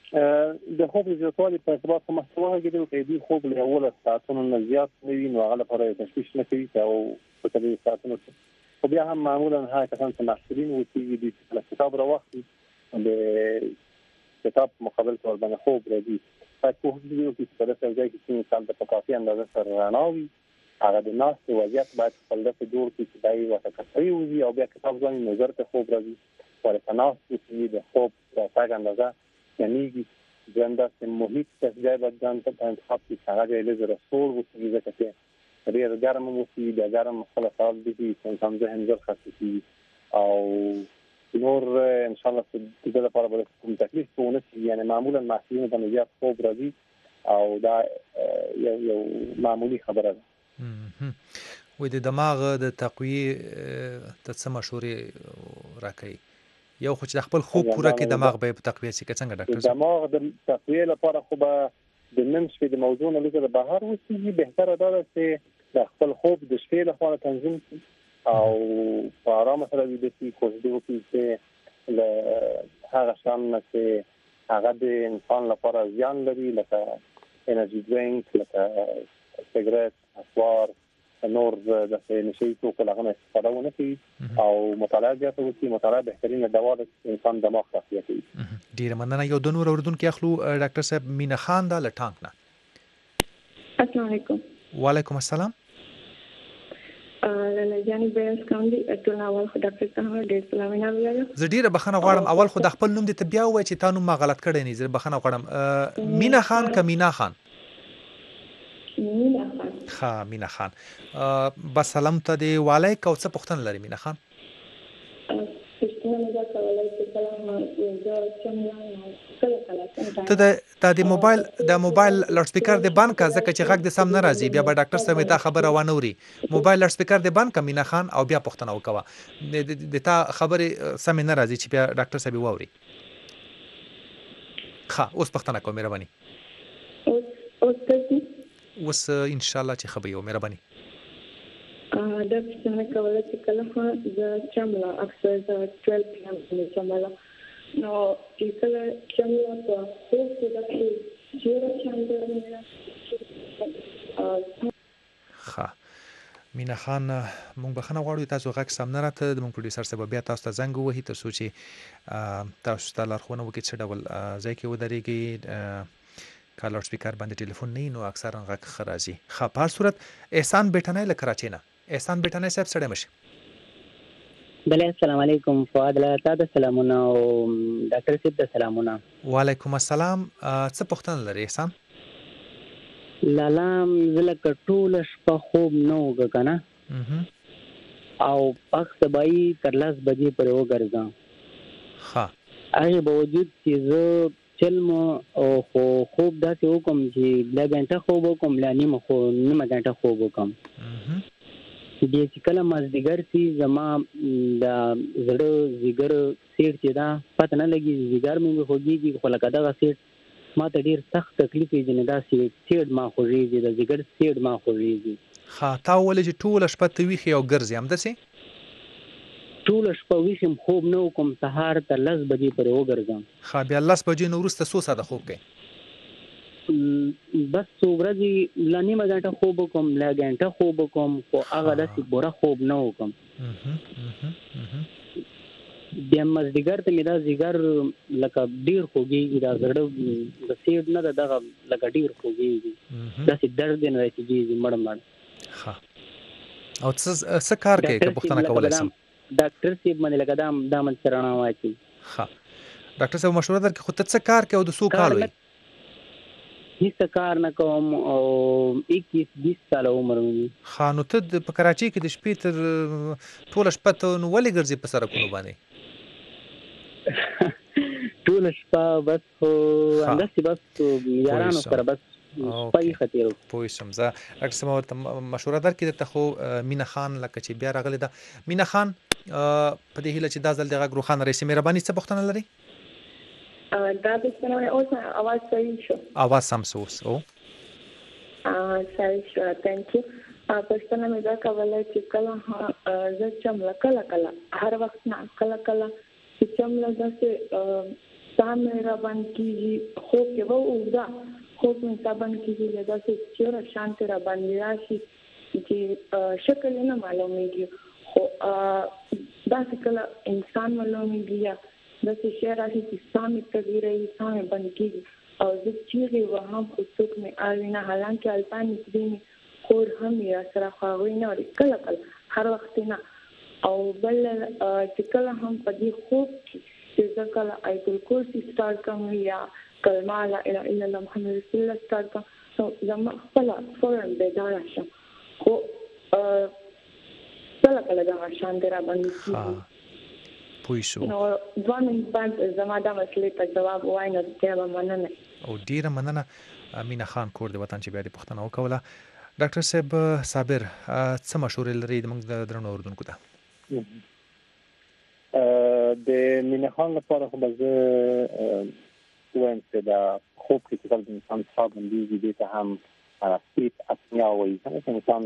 د خوب زیاتوالي په اعتبار کوم محتوا کې د دې خوب له اوله ساعتونو نه زیات نه وي نو هغه لپاره تشویش نه کوي او په دې ساعتونو کې خو بیا هم معمولا هغه کسان چې محصلین وي چې د کتاب راوخلي د کتاب مقابل تور باندې خوب راځي تاسو په دې کې په داسې ځای کې چې انسان د کافي اندازه سره راناوي هغه د ناس په وضعیت باید خپل د جوړ کې چې دای وته کوي او بیا کتاب ځان نظر ته خوب راځي ورته ناس چې د خوب راځي اندازه یعنی ځنده چې محیط تسجیل بدن ته انتخاب کی هغه له زره سور وسیږي ځکه چې ډیر ګرم وسی د ګرم خلاصات دي چې انسان ذهن زر خاصي او نور ان شاء الله چې د لپاره به کوم تکلیف ونه شي یعنی معمولا محصولین باندې زیات خوب راځي او دا یو یو معمولی خبره ده وې د دماغ د تقویه د څه مشورې راکړي یو خو چې خپل خوب پوره کې دماغ به په تقویه شي څنګه ډاکټر دماغ د تقویه لپاره خو به د نن شپې د موضوع نه لږه بهر وسی بهتره ده چې د خپل خوب د شپې لپاره تنظیم او په آرام سره د دې کوشش وکړي چې له هغه شام نه چې هغه د انسان لپاره ځان لري لکه انرژي ډرینک لکه سیګریټ اسوار نور د نشي توکو لغنه استفاده ونه کوي او مطالعه زیاته وکړي مطالعه بهترینه دوا ده انسان دماغ تقویه کوي ډیره مننه یو د نور اوردونکو اخلو ډاکټر صاحب مینا خان د لټانک نه السلام علیکم وعلیکم السلام لاله جاني بیس کوم دي ټول اول خو ډاکټر صاحب ډیر سلام نه ویل زه ډیره بخنه غواړم اول خو د خپل نوم د بیا وای چې تاسو ما غلط کړی نه زه بخنه غواړم مینا خان ک مینا خان مینا خان ها مینا خان بس سلام ته دی وعلیکم او څه پوښتنه لري مینا خان پښتنه مې دا کولای چې کله زه څنګه کله کله ته د د موبایل د موبایل لاوډ سپیکر د بند کا ځکه چې غږ د سم نه راځي بیا به ډاکټر صاحب ته خبره وانوري موبایل لاوډ سپیکر د بند کا مینا خان او بیا پوښتنه وکوه د تا خبره سم نه راځي چې بیا ډاکټر صاحب ووري ښه اوس پوښتنه کوم مهرباني اوس اوس اوس ان شاء الله چې خبري او مهرباني ا د څنګه کولای چې کله خو د چملا اکثر د twelve p m د چملا نو چې کله چملا په خو څه د چیرې چاندر ښه مینا خان مونږ بخنه غواړو تاسو غږ سم نه راته د مونږ پروډوسر صاحب بیا تاسو ته زنګ ووهي تاسو چې تاسو ته لارښوونه وکړي څه ډول ځای کې ودرېږي کال لاوډ سپیکر باندې ټلیفون نه نو اکثرا غږ خرازي خه په صورت احسان بیٹنای ل کراچي نه احسان بیٹنای صاحب سره مشه بله السلام علیکم فؤاد له تاسو سلامونه او ډاکټر صاحب ته سلامونه وعلیکم السلام څه پوښتنه لري احسان لالام زلک ټول شپه خوب نه وګکنه او پخ سبای تر لاس بجې پر وګرځم ها هغه باوجود چې زه چلم او خو خوب داسې وکم چې بلا غنټه خوب وکم لا نیمه خو نیمه غنټه خوب وکم دې چې کله مازدیګر سي زما د زړه زیګر سیټ چې دا پته نه لګي زیګر مې خوږيږي خو لکه دا سیټ ما ته ډیر سخت تکلیف یې نه دا سیټ سیټ ما خوږيږي د زیګر سیټ ما خوږيږي ها تا ولې چې ټول شپه ته ویخي او ګرځي هم دسي ټول شپه ویخم خوب نه کوم سهار ته لس بجې پر وګرځم خا بیا لس بجې نو ورسته څو ساعته خوب کوي بس څو ورځې لا نیمه غنټه خوب کوم لا غنټه خوب کوم خو هغه داسې بوره خوب نه وکم بیا مازدیګر ته مې دا زیګر لکه ډیر خوږي دا زړه د سیډ نه دغه لکه ډیر خوږي داسې درد نه راځي مړ مړ ها او څه کار کوي که پوښتنه کولای شم ډاکټر صاحب باندې لګا دام دامن سرانه واچي ها ډاکټر صاحب مشوره درکې خو ته څه کار کوي او د سو کال وي هیڅ کار نه کوم او اکیس بیس سال عمر مې ها نو ته په کراچي کې د شپې تر ټول شپه ته نو ولې ګرځي په سرکونو باندې ټول شپه بس خو انداسي بس یارانو سره بس پای خطر پوه شم زه ډاکټر صاحب ورته مشوره درکې ته خو مینا خان لکه چې بیا راغلی ده مینا خان په دې هیله چې دا ځل دغه روخان رئیس مهرباني څه پوښتنه لري دا د څنګه اوس اواز صحیح شو اواز سم سوس او ا صحیح شو ثانک یو پښتنه مې دا کولای چې کله زه چملا کله کله هر وخت نه کله کله چې چملا داسې سام را باندې کیږي خو کې وو اودا خو مې تابان کیږي دا چې چیرې شانت را باندې راشي چې شکل نه معلومیږي خو دا څکله انسان معلومیږي یا د څه راشي چې سامي تغیرې سامي باندې کیږي او د چیرې وهم خو څوک مې اړینه حالانکه الپان دې خور هم یا سره خاوي نه لري کله کله هر وخت نه او بل چې کله هم په دې خوب چې ځکه آیت الکرسی سٹارټ کوم یا کلمه لا اله الا الله محمد رسول الله سٹارټ کوم نو زما خپل فورن بیدار شم خو کله کله دا شان درا باندې کیږي پوه شو نو ځوان باندې زما دا مسلې ته جواب وای نه ته مننه او ډیره مننه امینه خان کور د وطن چې بیا د پښتنه وکوله ډاکټر صاحب صابر څه مشورې لري موږ د درنو اردوونکو ته د مینه خان لپاره خو به زه وایم چې دا خوب کې چې د انسان خواب باندې دې ته هم سلیپ اپنیا وایي چې انسان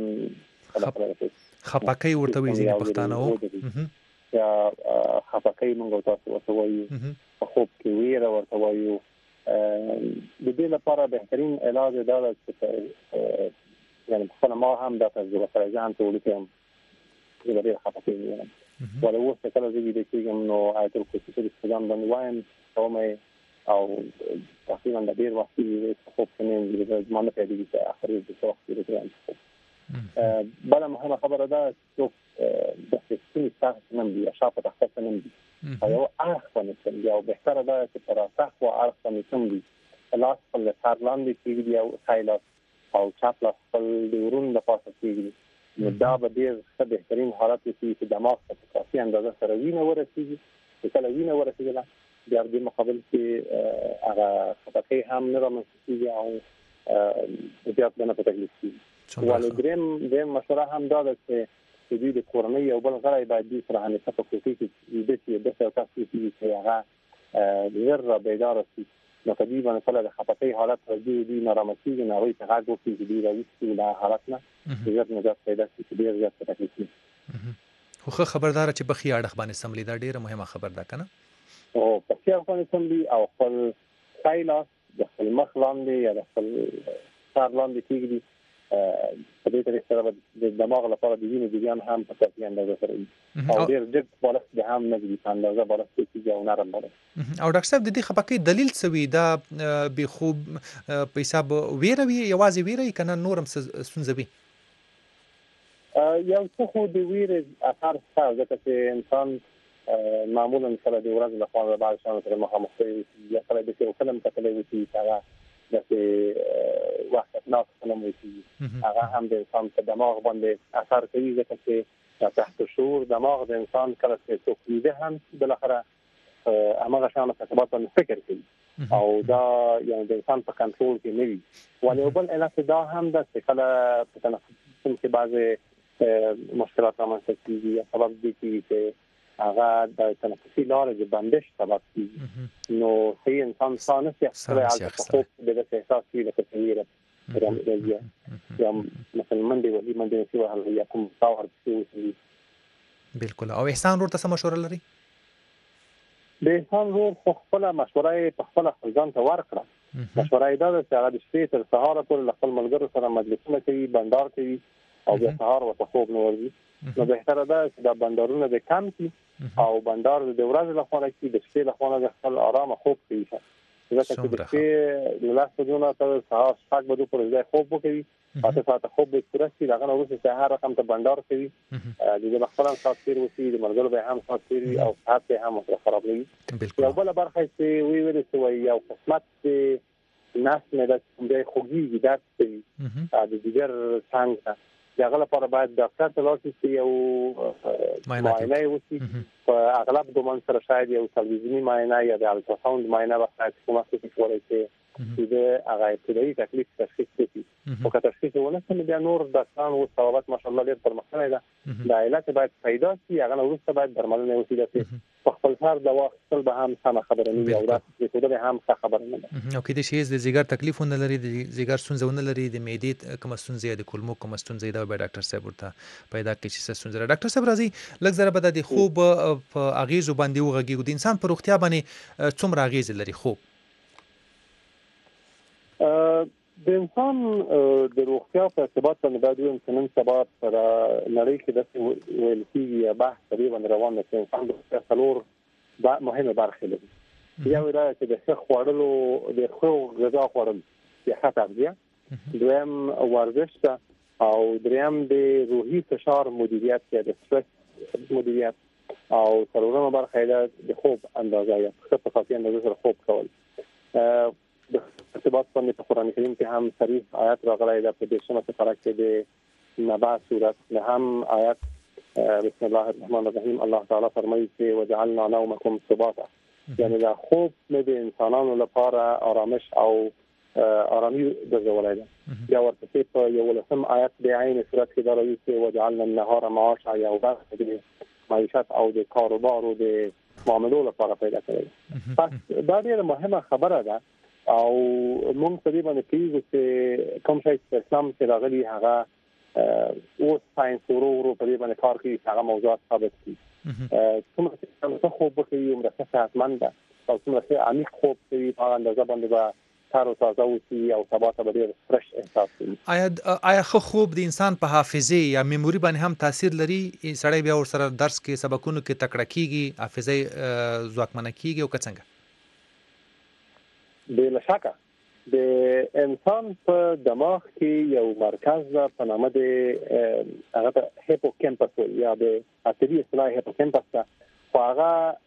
خپکۍ ورته وایي ځینې پښتانه وو یا خپکۍ موږ تاسو ورته وایو په خوب کې ویره ورته وایو د دې لپاره بهترین علاج دا ده چې یعنی خپل ما هم دا تجربه سره ځان ته ولیکم چې ډېر خپکۍ یم ولې اوس کله چې دې کېږم نو آیت الکرسی په استفاده باندې وایم کومه او تقریبا د ډېر وخت په خوب کې نه د زمانه په دې کې اخر د څو وخت لري بل مهمه خبره ده چې د سیستم تاسو نن دی شاپه تاسو نن دی او اخ باندې دی او بهتره ده چې پر تاسو او اخ باندې کوم دی لاس په لارلاند کې دی او سایلاس او چاپلاس په ورون د پاسه کېږي نو دا به ډېر ښه بهترین حالت وي چې دماغ ته کافي اندازه سره وینه ورسیږي چې کله وینه ورسیږي بیا د مقابل کې هغه خپکۍ هم نه رامنځته کېږي او بیا نه په تکلیف کېږي ولې دریم دریم مشوره هم دا ده چې د دې کورنۍ یو بل غړی باید دې سره همیشه په کوټې کې د دې د څه تاسو چې هغه غیر بیدار شي نو کدی باندې کله د خپکۍ حالت راځي دې نارامتي نه وي چې هغه وکړي چې دې راوځي دا حالت نه ډېر نجات پیدا شي ډېر زیات تکلیف شي خو خبردار چې بخي اړه باندې سملی دا ډېره مهمه خبر ده کنه او په څیر باندې سملی او خپل سایلاس د خپل مخ لاندې یا د خپل سر لاندې کېږي په دې طریقه سره د دماغ لپاره د وینې جریان هم په کافي اندازه سره وي او ډېر جګ بالښت د هم نه دي په اندازه بالښت کې او نرم بالښت او ډاکټر صاحب د دې خپکۍ دلیل څه وي دا به خوب په حساب ویره وي یوازې ویره کنه نورم ستونزه وي یو څه خو د ویرې اثر څه ځکه چې انسان معمولا سره د ورځې لخوا د بعض شیانو سره مخامخ وي یا کله د یو فلم کتلی وي چې هغه داسې وخت نه فلم وي هغه هم د انسان په دماغ باندې اثر کوي ځکه چې تحت شعور دماغ د انسان کله چې څوک ویده هم بالاخره هماغه شیانو په ثبات باندې فکر کوي او دا یعنې د انسان په کنټرول کې نه وي ولې یو بل علت دا هم ده چې کله په تنفس کې بعضې مشکلات رامنځته کېږي یا سبب دی چې هغه د تنفسي لارې د بندش سبب کېږي نو صحیح انسان ساه نشي اخیستلی هلته خوب د داسې احساس وي لکه چې ویره راځي یا مثلا منډې وهي منډې نشي وهلی یا کوم ساه ورپسې وسي بلکل او احسان ورور ته څه مشوره لري د احسان ورور خو خپله مشوره یې په خپله خپل ځان ته ورکړه مشوره یې دا ده چې هغه د شپې تر سهاره پورې له خپل ملګرو سره مجلسونه کوي بندار کوي او بیا سهار ورته خوب نه ورځي نو بهتره ده چې دا بندارونه د کم کړي او بندار د ورځې لخوا کې د شپې لخوا د خپل آرامه خوب کوي ځکه چې د شپې له لاس بدونه تر سهار شپږ بجو پورې ځای خوب وکوي اته ساعته خوب به پوره شي دغه نه وروسته سهار رقم ته بندار کوي د دې خپل سات تیر وسی د مرګلو به هم سات تیر او ساعت به هم خراب وي یو بل برخه چې وی ویل چې یو قسمت ناس نه د خوږی درد کوي د دیګر څنګه دغه لپاره باید ډاکټر ته لاړ شي یو معاینه وشي په اغلب ګمان سره شاید یو تلویزیوني معاینه یا د الټراساوند معاینه وکړي کومه څه کولی شي چې د هغه ابتدایي تکلیف تشخیص کړي او که تشخیص ونه شي بیا نور ډاکټران او ثوابت ماشاءالله ډېر پرمختللی ده د علت باید پیدا شي هغه وروسته باید درملنه وشي چې په خپل سر دوا اخیستل به هم سمه خبره نه وي او دا چې به هم ښه خبره نه ده او کېدای شي د ځیګر تکلیف ونه لري د ځیګر ستونزه ونه لري د معدې کومه ستونزه د کولمو کومه ستونزه دا به ډاکټر صاحب ورته پیدا کړي چې ستونزه ډاکټر صاحب راځي لږ زره به د خوب په اغیزو باندې وغږیږو د انسان په روغتیا باندې څومره اغیز لري خوب د انسان د روغتیا په ارتباط باندې باید یو انسان سبا پر نړۍ کې د ویل کېږي بحث تقریبا روان دی چې انسان د څلور مهمه برخې لري یو دا چې د ښه خوړلو د ښه غذا خوړل د ښه تغذیه دویم ورزش او دریم د روحي فشار مدیریت یا د سټرس مدیریت او څلورمه برخه د خوب اندازه یا ښه په کافي اندازه سره خوب کول د ارتباط باندې په قرآن کریم کې هم صریح آیات راغلي ده په دېرشمه سپاره کې د نبأ سورت نه هم آیات بسم الله الرحمن الرحیم الله تعالی فرمایي چې وجعلنا نومکم سباتا یعنی دا خوب نه د انسانانو لپاره آرامش او آرامی ګرځولای ده یا ورته په یو لسم آیات د عین سورت کې دا راځي چې وجعلنا النهار معاشا یا وبخ د معیشت او د کاروبار او د معاملو لپاره پیدا کړی پس دا ډېره مهمه خبره ده او موږ تقریبا د پیږو چې کوم شي چې اسلام کې راغلي هغه او ساينس ورو ورو په دې باندې کار کوي هغه موضوعات ثابت دي کوم چې څه خوب کوي عمر څه صحتمند او څومره عمیق خوب کوي په اندازه باندې به تر تازه اوسي او سبا ته به ډېر فرش احساس کوي آیا آیا خو خوب د انسان په حافظه یا میموري باندې هم تاثیر لري سړی بیا ور سره درس کې سبقونو کې تکړه کیږي حافظه ځواکمنه کیږي او څنګه بلا شکه د انسان په دماغ کې یو مرکز ده په نامه د هغه هیپوکمپس یا د عصبي اصطلاح هیپوکمپس ده خو هغه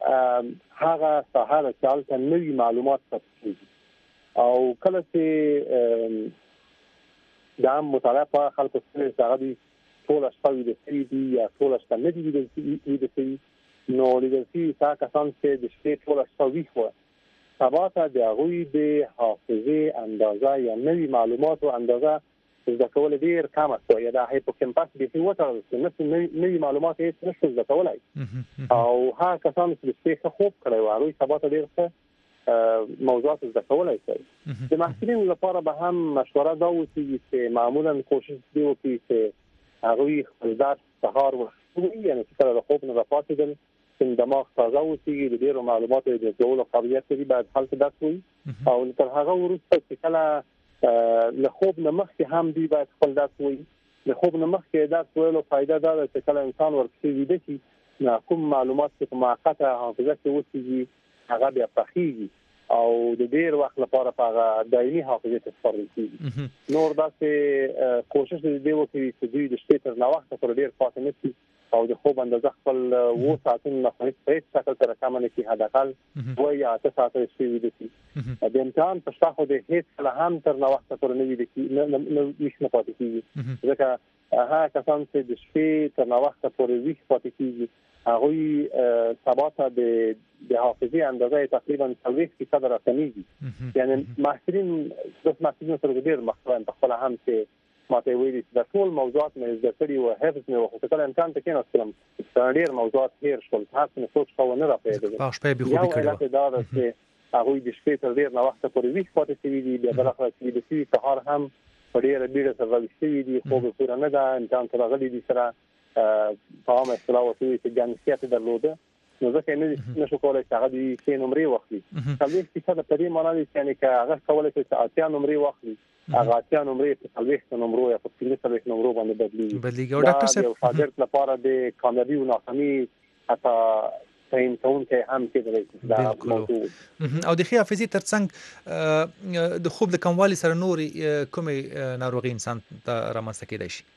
هغه ساحه ده چې هلته نوي معلومات ثبت کېږي او کله چې دا مطالعه په خلکو سره هغه دي ټول شپه ویده شوي دي یا ټول شپه نه دي ویده شوي نو لیدل شوي هغه کسان چې د شپې ټوله شپه ویښ وه سبا ته د هغوی د حافظې اندازه یا نوي معلوماتو اندازه زده کول ډېر کمه شوه یا د هایپوکمپس بیخي وتړل شو نوي معلومات هېڅ نشو زده کولی او هغه کسانو چې د شپې ښه خوب کړی و هغوی سبا ته ډېر ښه موضوعات زده کولی شول د محصلینو لپاره به هم مشوره دا اوسېږي چې معمولا کوشش دې وکړي چې هغوی خپل درس سهار وخت ووایي یعنې چې کله د خوب نه راپاڅېدل چې دماغ تازه اوسېږي د ډېرو معلوماتو د جوړولو قابلیت لري باید هلته درس ووایي او تر هغه وروسته چې کله له خوب نه مخکې هم دوی باید خپل درس ووایي د خوب نه مخکې درس ویلو فایده دا ده چې کله انسان ورپسې ویده شي نو کوم معلومات چې په موقته حافظه کې اوسېږي هغه بیا پخېږي او د ډېر وخت لپاره په هغه دایمي حافظې ته سپارل کېږي نور داسې کوشش دې وکړي چې دوی د شپې تر ناوخته پورې ډېر پاتې نه شي او د خوب اندازه خپل اوه ساعتونو نه په هېڅ شکل سره کمه نه کړي حداقل دوه یا اته ساعته شپې ویده شي د امتحان په شپه خو د هېڅ کله هم تر ناوخته پورې نه ویده کېږي نه ویښ نه پاتې کېږي ځکه هغه کسان چې د شپې تر ناوخته پورې ویښ پاتې کېږي هغوی سبا ته د حافظې اندازه تقریبا څلوېښت فیصده راکمیږي یعنې محصلین داسې محصلینو سره ډېر مخ کړم په خپله هم چې ماته ویلي چې د ټول موضوعات مې زده کړي وو حفظ مې وکړ کله امتحان ته کېناستلم ډېر موضوعات هېر شول هر څه مې سوچ کوه نه راپوهېدل یو علت دا ده چې هغوی د شپې تر ډېر ناوخته پورې ویښ پاتې شوي دي بیا بالاخره چې ویده شوي سهار هم په ډېره بیړه سره راویښ شوي دي خوب یې پوره نه ده امتحان ته راغلي دي سره په عامه اصطلاح ورته وایي چې ګنګسیت یې درلوده نو ځکه یې نه شو کولی چې هغه د ښې نمرې واخلي څلوېښت فیصده په دې معنا دی چې یعنې که هغه کولی شي چې اتیا نمرې واخلي هغه اتیا نمرې په څلوېښتو نمرو یا په پنځه څلوېښت نمرو باندې بدلېږي دا د یو شاګرد لپاره د کامیابي او ناکامي حتی تعین کوونکی هم کېدلی شي دا موضوع او د ښې حافظې تر څنګ د خوب د کموالي سره نورې کومې ناروغي انسان ته رامنځته کېدای شي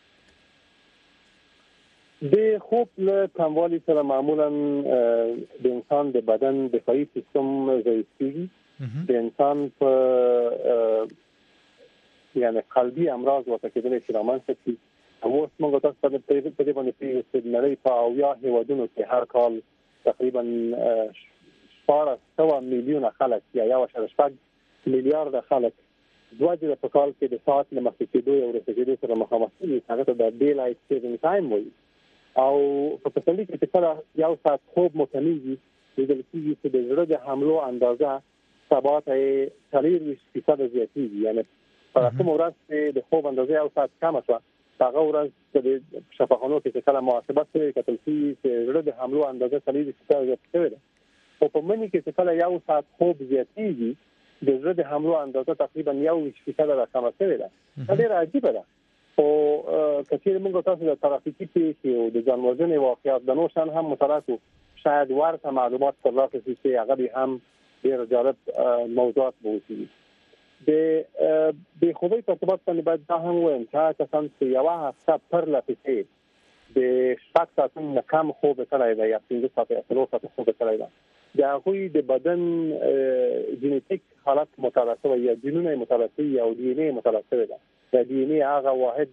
د خوب له کموالي سره معمولا د انسان د بدن دفاعي سیستم ضعیف کېږي د انسان په یعنی قلبي امراض ورته کېدلی شي رامنځته شي اوس موږ تاسو ته په دې باندې پوهېږو چې د نړۍ په اویا هېوادونو کې هر کال تقریبا شپاړس سوه میلیونه خلک یا یو اعشاریه شپږ میلیارده خلک دوه ځله په کال کې د ساعت له مخکې کېدو یا وروسته کېدو سره مخامخ کېږي، هغه ته د ډے لایټ سیوینګ ټایم وایي. او په پسرلي کې چې کله یو ساعت خوب مو کمیږي، لیدل کېږي چې د زړه د حملو اندازه سبا ته څلوېښت فیصده زیاتېږي. یعنې په کومه ورځ چې د خوب اندازه یو ساعت کمه شوه، هغه ورځ چې په شفاخانو کې چې کله محاسبه شوې کتل کېږي چې زړه د حملو اندازه څلوېښت فیصده زیاته شوې ده. خو په مني کې چې کله یو ساعت خوب زیاتېږي، د زړه د حملو اندازه تقریبا یوویشت فیصده راکمه شوې ده. دا ډېره عجیبه ده. خو که چېرې موږ تاسو د ترافیکي پیښې او د ځان وژنې واقعات د نور شیان هم مطالعه کړو، شاید ورته معلومات ترلاسه شي چې هغه به هم ډېر جالب موضوعات به اوسي. د بېخوبۍ په ارتباط باندې باید دا هم ووایم چې هغه کسان چې یوه هفته پرله پسې د شپږ ساعتونو نه کم خوب کړی دی یا پنځه ساعته یا څلور ساعته خوب کړی دی، د هغوی د بدن جینیټیک حالت مطالعه شوی یا جینونه یې مطالعه شوي یا ډي ان اې مطالعه شوې ده. د ډي ان اې هغه واحد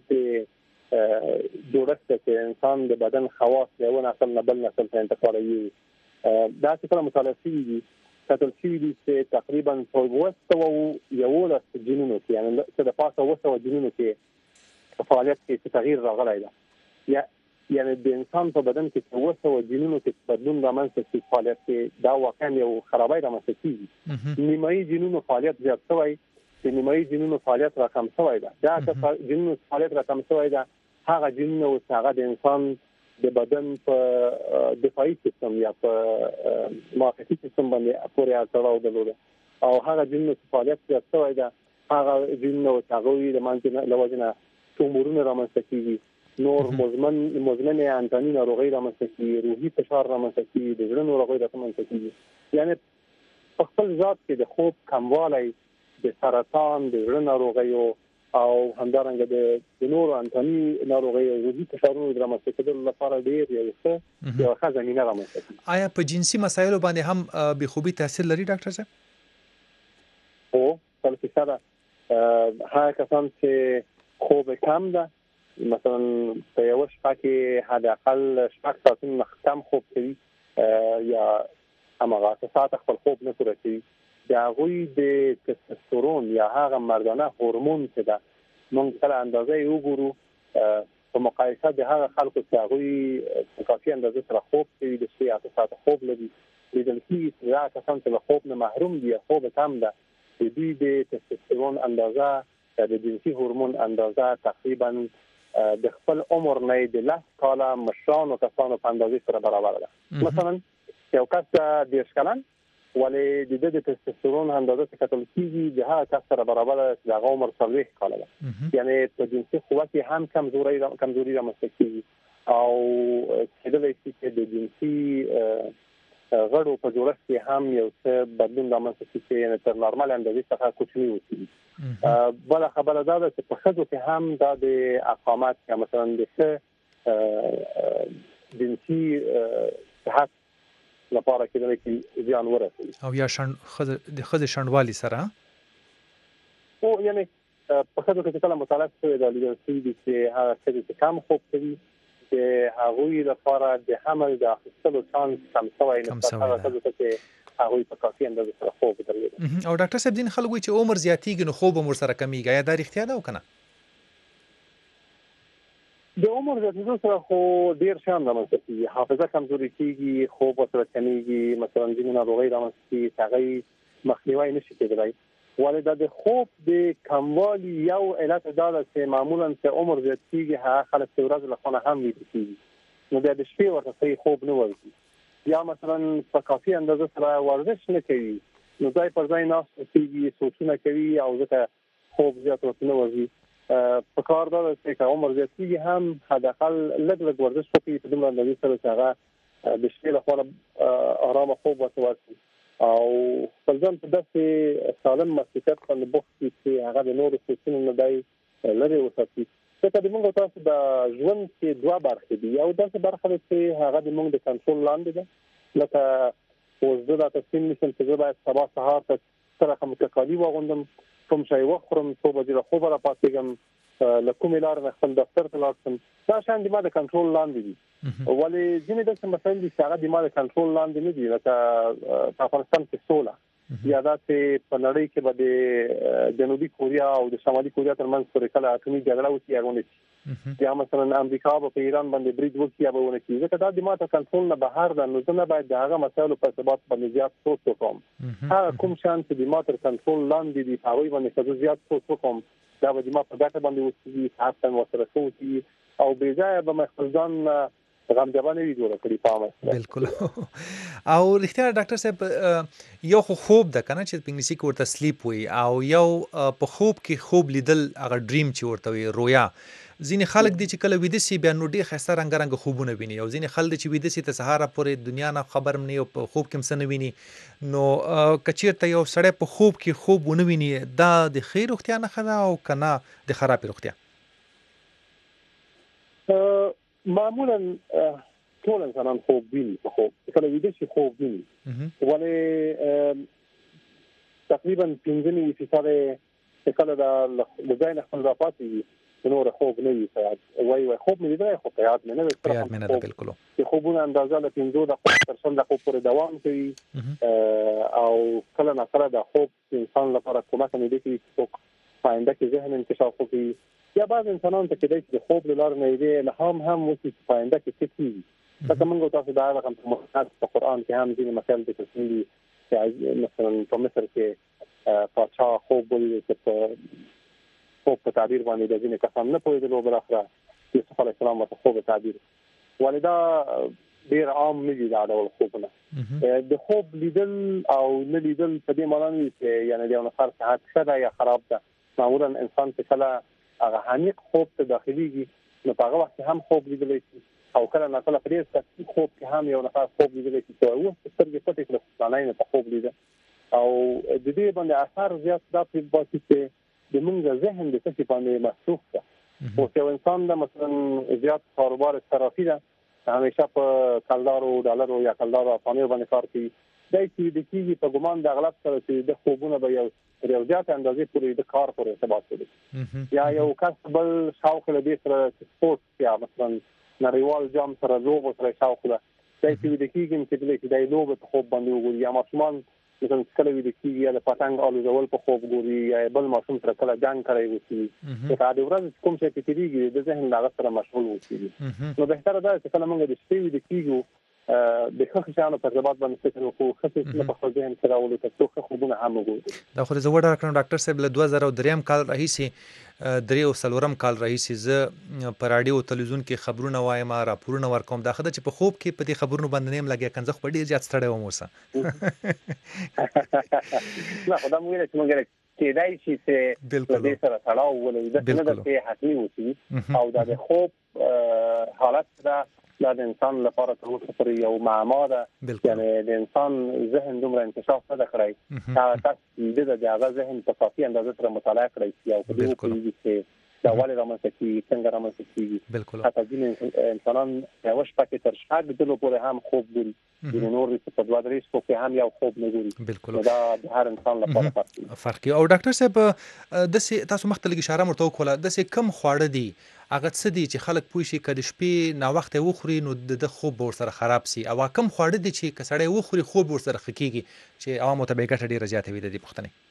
د جوړښت دی چې انسان د بدن خواص له یو نسل نه بل نسل ته انتقالوي. دا چې کله مطالعه شوي دي، کتل شوي دي چې تقریبا په اوه سوه یولس جینونو کې، یعنې چې د پاسه اوه سوه جینونو کې په فعالیت کې تغییر راغلی ده. یا یعنې د انسان په بدن کې چې اوه سوه جینونو کې بدلون رامنځته شي فعالیت کې، دا واقعا یو خرابی رامنځته کېږي. نیمایي جینونو فعالیت زیات شوی، د نیمایي جینونو فعالیت راکم شوی ده. دا که جینونو فعالیت راکم شوی ده، هغه جینونه اوس هغه د انسان د بدن په دفاعي سیستم یا په معافیتي سیستم باندې پورې اړه درلوده، او هغه جینونه چې فعالیت زیات شوی ده، هغه جینونه اوس هغوی د منځ له وجې نه تومورونه رامنځته کېږي، نور مزمن مزمن انتاني ناروغۍ رامنځته کېږي، روحي فشار رامنځته کېږي، د زړه ناروغۍ رامنځته کېږي. یعنې په خپل ذات کې د خوب کموالی د سرطان، د زړه ناروغیو او همدارنګه د نورو انتاني ناروغیو روحي فشارونو د رامنځته کېدلو لپاره ډېر یو ښه یوه ښه زمینه رامنځته کېږي. آیا په جنسي مسایلو باندې هم بېخوبي تاثیر لري ډاکټر صاحب؟ هو سل فیصده هغه کسان چې خوب کم ده، مثلا په یوه شپه کې حداقل شپږ ساعتونه نه کم خوب کوي یا هماغه اته ساعته خپل خوب نه پوره کوي، د هغوی د تستوسترون یا هغه مردانه هورمون چې ده، موږ کله اندازه یې وګورو په مقایسه د هغه خلکو چې هغوی په کافي اندازه سره خوب کوي، د شپې اته ساعته خوب لري، لیدل کېږي چې هغه کسان چې له خوب نه محروم دي یا خوب کم ده، د دوی د تستوسترون اندازه یا د جنسي هورمون اندازه تقریبا د خپل عمر نه د لس کاله مشرانو کسانو په اندازې سره برابر ده. مثلا یو کس دېرش کلن ولې د ده د تستوسترون اندازه چې کتل کېږي د هغه کس سره برابر ده چې د هغه عمر څلوېښت کاله ده. یعنې په جنسي قوت کې هم کمزوري کمزوري رامنځته کېږي او کېدلی شي چې د جنسي غړو په جوړښت کې هم یو څه بدلون رامنځته شي چې یعنې تر نارمل اندازې څخه کوچني اوسي. بله خبره دا ده چې په ښځو کې هم دا د اقامت یا مثلا د ښه جنسي صحت لپاره کېدلی شي زیان ورسوي او یا د ښځې شنډوالي سره خو یعنې په ښځو کې چې کله مطالعه شوې ده لیدل شوي دي چې هغه ښځې چې کم خوب کوي د هغوی لپاره د حمل د اخیستلو چانس کم شوی نسبت هغه ښځو ته چې هغوی په کافي اندازه سره خوب درلوده. او ډاکټر صاحب ځینې خلک وایي چې عمر زیاتېږي نو خوب هم ورسره کمیږي، آیا دا رښتیا ده او که نه؟ د عمر زیاتېدو سره خو ډېر شیان رامنځته کېږي، حافظه کمزوري کېږي، خوب ورسره کمیږي، مثلا ځینې ناروغۍ رامنځته کېږي چې هغه مخنیوی نه شي کېدلی. ولې دا د خوب د کموالي یو علت دا ده چې معمولا چې عمر زیات کېږي هغه خلک چې ورځ له خوا نه هم ویده کېږي، نو بیا د شپې ورته صحیح خوب نه ورځي، یا مثلا په کافي اندازه سره ورزش نه کوي، نو ځای پر ځای ناسته کېږي، سوچونه کوي او ځکه خوب زیات ورته نه ورځي. په کار دا ده چې که عمر زیات کېږي هم حداقل لږ لږ ورزش وکړي په دومره اندازې سره چې هغه د شپې له خوا ارامه خوب ورته ورکړي او خپل ځان په داسې سالم مسلکیت باندې بوخت کړي چې هغه د نورو سوچونو نه دی لرې وساتي. ځکه د موږ تاسو د ژوند کې دوه برخې دي، یو داسې برخه ده چې هغه د موږ د کنټرول لاندې ده، لکه اوس زه دا تصمیم نیسم چې زه باید سبا سهار ته څه رقم کالي واغوندم، کوم شی وخورم، څو بجې له خوبه راپاڅېږم، له کومې لارې نه خپل دفتر ته لاړ شم، دا شیان د ما د کنټرول لاندې دي. ولې ځینې داسې مسایل دي چې هغه د ما د کنټرول لاندې نه دي، لکه په افغانستان کې سوله یا دا چې په نړۍ کې به د جنوبي کوریا او د شمالي کوریا ترمنځ پرې کله اټومي جګړه وشي یا ونه شي یا مثلا امریکا به په ایران باندې برید وکړي یا به ونه شي ځکه دا د ماته کنټرول نه بهر ده نو څنګه باید د هغه مسایلو په ثبات باندې زیات سوچ وکړم هغه کوم شان چې د ماته کنټرول لاندې دي هغه باندې څه زیات سوچ وکړم دا به د ما په ګټه باندې وسیږي تاسو وسره کوي او بې ځای به خپل ځان غم جوانه وی جوړ کړی پامه بالکل او رښتیا ډاکټر صاحب یو خو خوب د کنه چې په انګلیسي کې ورته سلیپ وي او یو په خوب کې خوب لیدل هغه ډریم چې ورته وي رویا ځینې خلک دي چې کله ویده سي بیا نو ډېر ښایسته رنګ رنګ خوبونه ویني او ځینې خلک دي چې ویده سي تر سهاره پورې دنیا نه خبر نه او په خوب کې هم څه نه ویني نو که چېرته یو سړی په خوب کې خوب ونه ویني دا د ښې روغتیا نښه ده او که نه د خرابې روغتیا معمولا ټول انسانان خوب ویني په خوب کله ویده شي خوب ویني ولې تقریبا پنځه نوي فیصده کله د ځای نه خپل راپاتې نور خوب نه وي وای وای خوب مې دی خو په یاد مې نه وي په یاد مې نه ده بالکل چې خوبونه اندازه له پنځو دقیقو تر شل دقیقو پورې دوام کوي او کله ناکله د خوب انسان لپاره کومک نه دی چې څوک پاینده کې ذهن انکشاف وکړي یا بعض انسانان ته کېدای چې د خوب له لارې نه دی الهام هم وکړي چې پاینده کې څه کېږي لکه موږ تاسو دا رقم په مقدس په قرآن کې هم ځینې مسایل ذکر شوي دي چې مثلا په مصر کې پاچا خوب ولید چې په خوب په تعبیر باندې د ځینې کسان نه پوهېدل او بالاخره یوسف علیه السلام ورته خوب تعبیر ولې دا ډېر عام نه دي دا ډول خوبونه د خوب لیدل او نه لیدل په دې معنی نه چې یعنې د یو نفر صحت ښه ده یا خراب ده معمولا انسان چې کله هغه عمیق خوب ته داخليږي نو په هغه وخت هم خوب لیدلی شي او کله ناکله په دې سختي خوب کې هم یو نفر خوب لیدلی شي چې اوس سترګې پټې کړي ځانای نه خوب لیده او د دې باندې اثر زیات دا په باسي چې د موږ ذهن د څه باندې مصروف ده او چې انسان د مثلا زیات کاروبار صرافي ده همیشه په کلدارو ډالرو یا کلدارو افغانیو باندې کار کوي دا چې د کیږي په ګمان د اغلب سره چې د خوبونه به یو یو ځات اندازې پورې د کار پورې ارتباط لري یا یو کس بل شاوخ له دې سره سپورت یا مثلا نړیوال جام سره لوب سره شاوخ له دا چې د کیږي چې د لوب په خوب باندې وګوري یا ماشومان مثلا کله وی د کیږي د پتنګ الوزول په خوب ګوري یا بل ماشوم سره کله جنگ کوي وسی دا د ورځې کوم څه چې کیږي د ذهن لاغت سره مشغول وسی نو به تر دا چې کله موږ د شپې وی د کیږي د خخ شانو په ارتباط باندې فکر وکړو خصوصي په خپل ذهن سره ولې تاسو خو خوبونه هم وګورئ دا خو زه وړاندې کړم ډاکټر صاحب له دوه زره درې کال راهیسي درې او څلورم کال راهیسي زه په رادیو او تلویزیون کې خبرونه وایم راپورونه ورکوم دا خدای چې په خوب کې په دې خبرونو باندې نیم لګیا کنځخ په ډیر زیات ستړی وم اوسه نه خدای مو ویل چې موږ کېدای شي چې بالکل دې سره تړاو ولې دا نه د حتمي وسی او دا د خوب حالت دا دا د انسان لپاره تر اوسه پورې یو معما ده یعنی د انسان ذهن دومره انکشاف نه کړی دا تاسو د هغه ذهن په کافي اندازه سره مطالعه کړی او په دې کې چې دا ولې رامنځته کیږي څنګه رامنځته کیږي بالکل حتی ځینې انسانان یو شپه تر شپږ دلو پورې هم خوب ګوري د نور په دوه درې شپو کې هم یو خوب نه ګوري بالکل دا د هر انسان لپاره فرق فرق او ډاکټر صاحب د تاسو مختلفه اشاره مرته وکړه د څه کم خواړه دي هغه څه دي چې خلک پوه شي کله شپې نا وخت وخوري نو د خوب ور سره خراب سي او کم خواړه دي چې کسړې وخوري خوب ور سره خکېږي چې عوامو ته به ګټه ډیره زیاته وي د دې پښتنې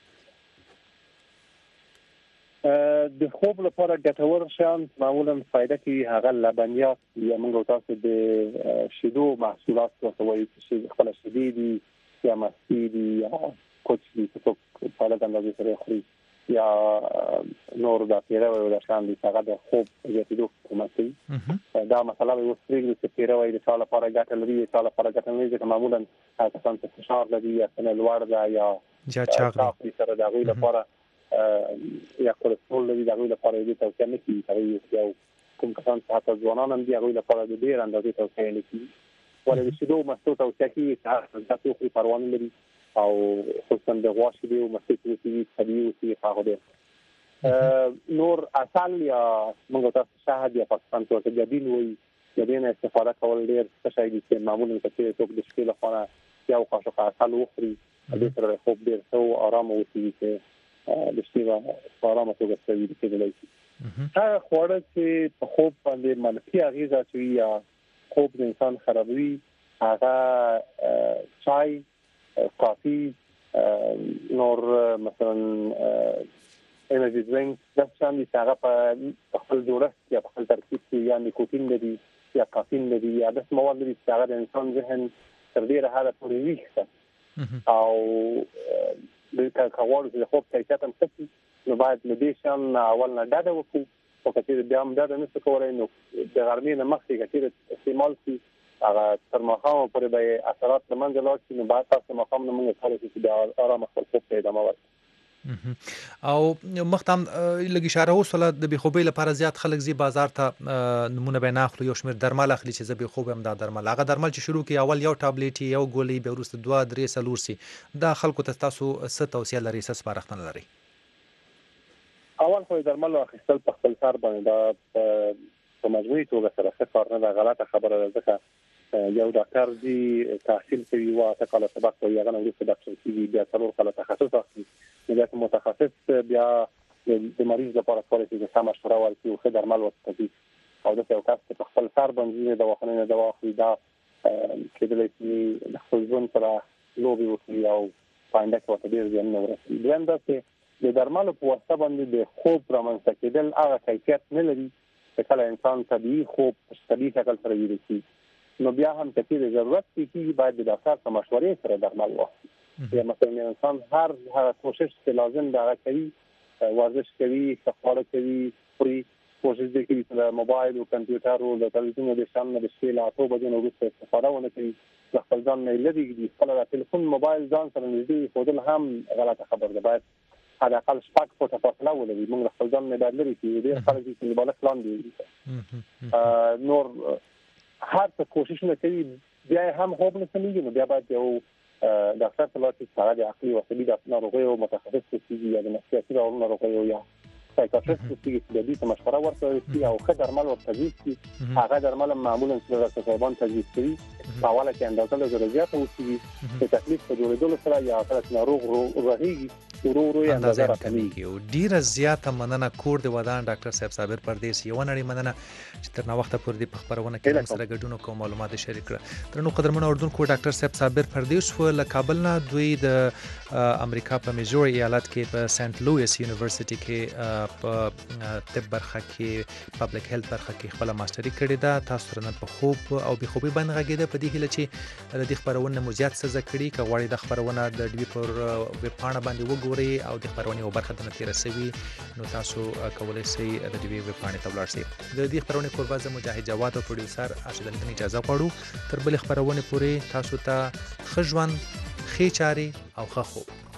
د خوب لپاره ګټور شیان معمولا فائدہ کوي هغه لبنیات یا موږ تاسو د شیدو محصولات څه وایي چې خپل شیدې دي یا مستي دي یا کوچ دي چې په لږ اندازه سره خوري یا نور د پیروي د شان دي هغه د خوب زیاتېدو کومه کوي دا مثلا یو سترګې چې پیروي د څاله لپاره ګټه لري څاله لپاره ګټه لري چې معمولا تاسو څنګه فشار لري یا څنګه لوړ ده یا یا چاغ دي سره د غوي لپاره یا کولېسترول لري د غوي لپاره دې توصیه نه کیږي یو کوم کسان چې ځوانان هم دي غوي لپاره د ډیر اندازې توصیه نه کیږي ولې د شیدو مستو توصیه کیږي چې تاسو خو پروانه لري او خصوصا د غوښې دی او مستې چې طبيعي او چې هغه دی نور اصل یا موږ تاسو شاهد یا پاکستان ته جديد وي جديد استفاده کول ډیر څه شي چې معمولا چې څوک د شپې لپاره یو قاشق اصل وخوري د سره خوب ډیر سو آرام اوسي چې د شپې په آرامه توګه ستوي کېدلی شي هغه خواړه چې په خوب باندې منفي اغېزه کوي یا خوب د انسان خرابوي هغه چای کافي نور مثلا انرژي ډرینک د څه دي چې هغه په خپل جوړښت کې په خپل ترکیب کې یا نیکوتین لري یا کافین لري یا د مواد لري چې هغه د انسان ذهن تر ډیره حاله پورې ویښه او د کاغورو چې خوب کیفیت هم ښه نو باید له دې شان اول نه ډاډه وکړو او کله بیا هم ډاډه نشو کولای نو د غرمې نه مخکې کله استعمال شي هغه تر ماښام پورې به اثرات له منځه لاړ شي نو باید تاسو ماښام نه موږ کولای شو چې آرام خپل خوب ته ادامه ورکړو او مختم لګی اشاره وسله د بخوبې لپاره زیات خلک زی بازار ته نمونه به نه اخلي یو شمیر درمل اخلي چې زه بخوب هم دا درمل هغه درمل چې شروع کی اول یو ټابلیټ یو ګولۍ به ورسته دوه درې سلور سي دا خلکو ته تاسو ست توصیه لري سس بارختن لري اول خو درمل اخیستل په خپل سر باندې دا په مجموعي توګه سره ښه کار نه ده غلطه خبره ده ځکه یو ډاکټر دی تحصیل کوي او تکاله سبق کوي هغه نو د ډاکټر کیږي بیا څلور کاله تخصص اخلي نو دا متخصص بیا د مریض لپاره کولای شي چې مشوره ورکړي او ښه درمل ورکړي او د یو کس په خپل سر باندې د واخلنې نه دوا اخلي دا کېدلی شي د خپل ژوند سره لوبي وکړي او پاینده کې ورته ډېر زیان نه ورسي دویم دا چې د درملو په واسطه باندې د خوب رامنځته کېدل هغه کیفیت نه لري چې کله انسان طبیعي خوب طبیعي شکل سره ویل شي نو بیا هم چې د ضرورت کې باید د ډاکټر سره مشورې سره درمل واخلي یا مثلا انسان هر هر کوشش چې لازم دا کوي ورزش کوي خواړه کوي پوری کوشش دې کوي چې موبایل او کمپیوټر او د تلویزیون د شام د شپې لا اتو بجې نو وروسته استفاده ونه کوي د خپل ځان نه لري دي خپل ټلیفون موبایل ځان سره نږدې خودل هم غلطه خبر ده باید حد اقل شپږ فوټه فاصله ولري موږ خپل ځان نه لري چې ډېر خلک چې بالغ پلان دي نور هر څه کوشش نه کوي بیا هم خوب نه سمېږي نو بیا باید یو ډاکټر ته لاړ شي چې هغه د عقلي او عصبي ناروغیو متخصص کېږي یا د نفسیاتي ناروغیو یا سایکاټریست کېږي چې د دې مشوره ورکړي او ښه درمل ورته کړي هغه درمل معمولا چې ډاکټر صاحبان تجویز کوي په اوله کې اندازه له زیاته وشي چې تکلیف په جوړېدلو سره یا کله ناروغ رغېږي ورو ورو یې اندازه راکمیږي او ډیره زیاته مننه کور د ودان ډاکټر صاحب صابر پردیس یو نړۍ مننه چې تر نو وخت پورې د خبرونه کې موږ سره ګډون کوم معلومات شریک کړ تر نو قدرمن اردوونکو ډاکټر صاحب صابر پردیس و له کابل نه دوی د امریکا په میزوري ایالت کې په سنت لوئیس یونیورسيټي کې په طب برخه کې پبلک هیلث برخه کې خپل ماستری کړی دا تاسو سره په خوب او به خوبي باندې غږیده په دې هله چې د دې خبرونه مزيات څه ذکرې ک غوړي د خبرونه د دوی پر ویب پاڼه باندې وګوري او د خبرونه او برخه د نتیره سوي نو تاسو کولای شئ د دې ویب پاڼې ته ولاړ شئ د دې خبرونه قربازه مجاهد جواد او پروډوسر ارشد علي اجازه غواړو تر بل خبرونه پورې تاسو ته خجوان خې چاري او خخو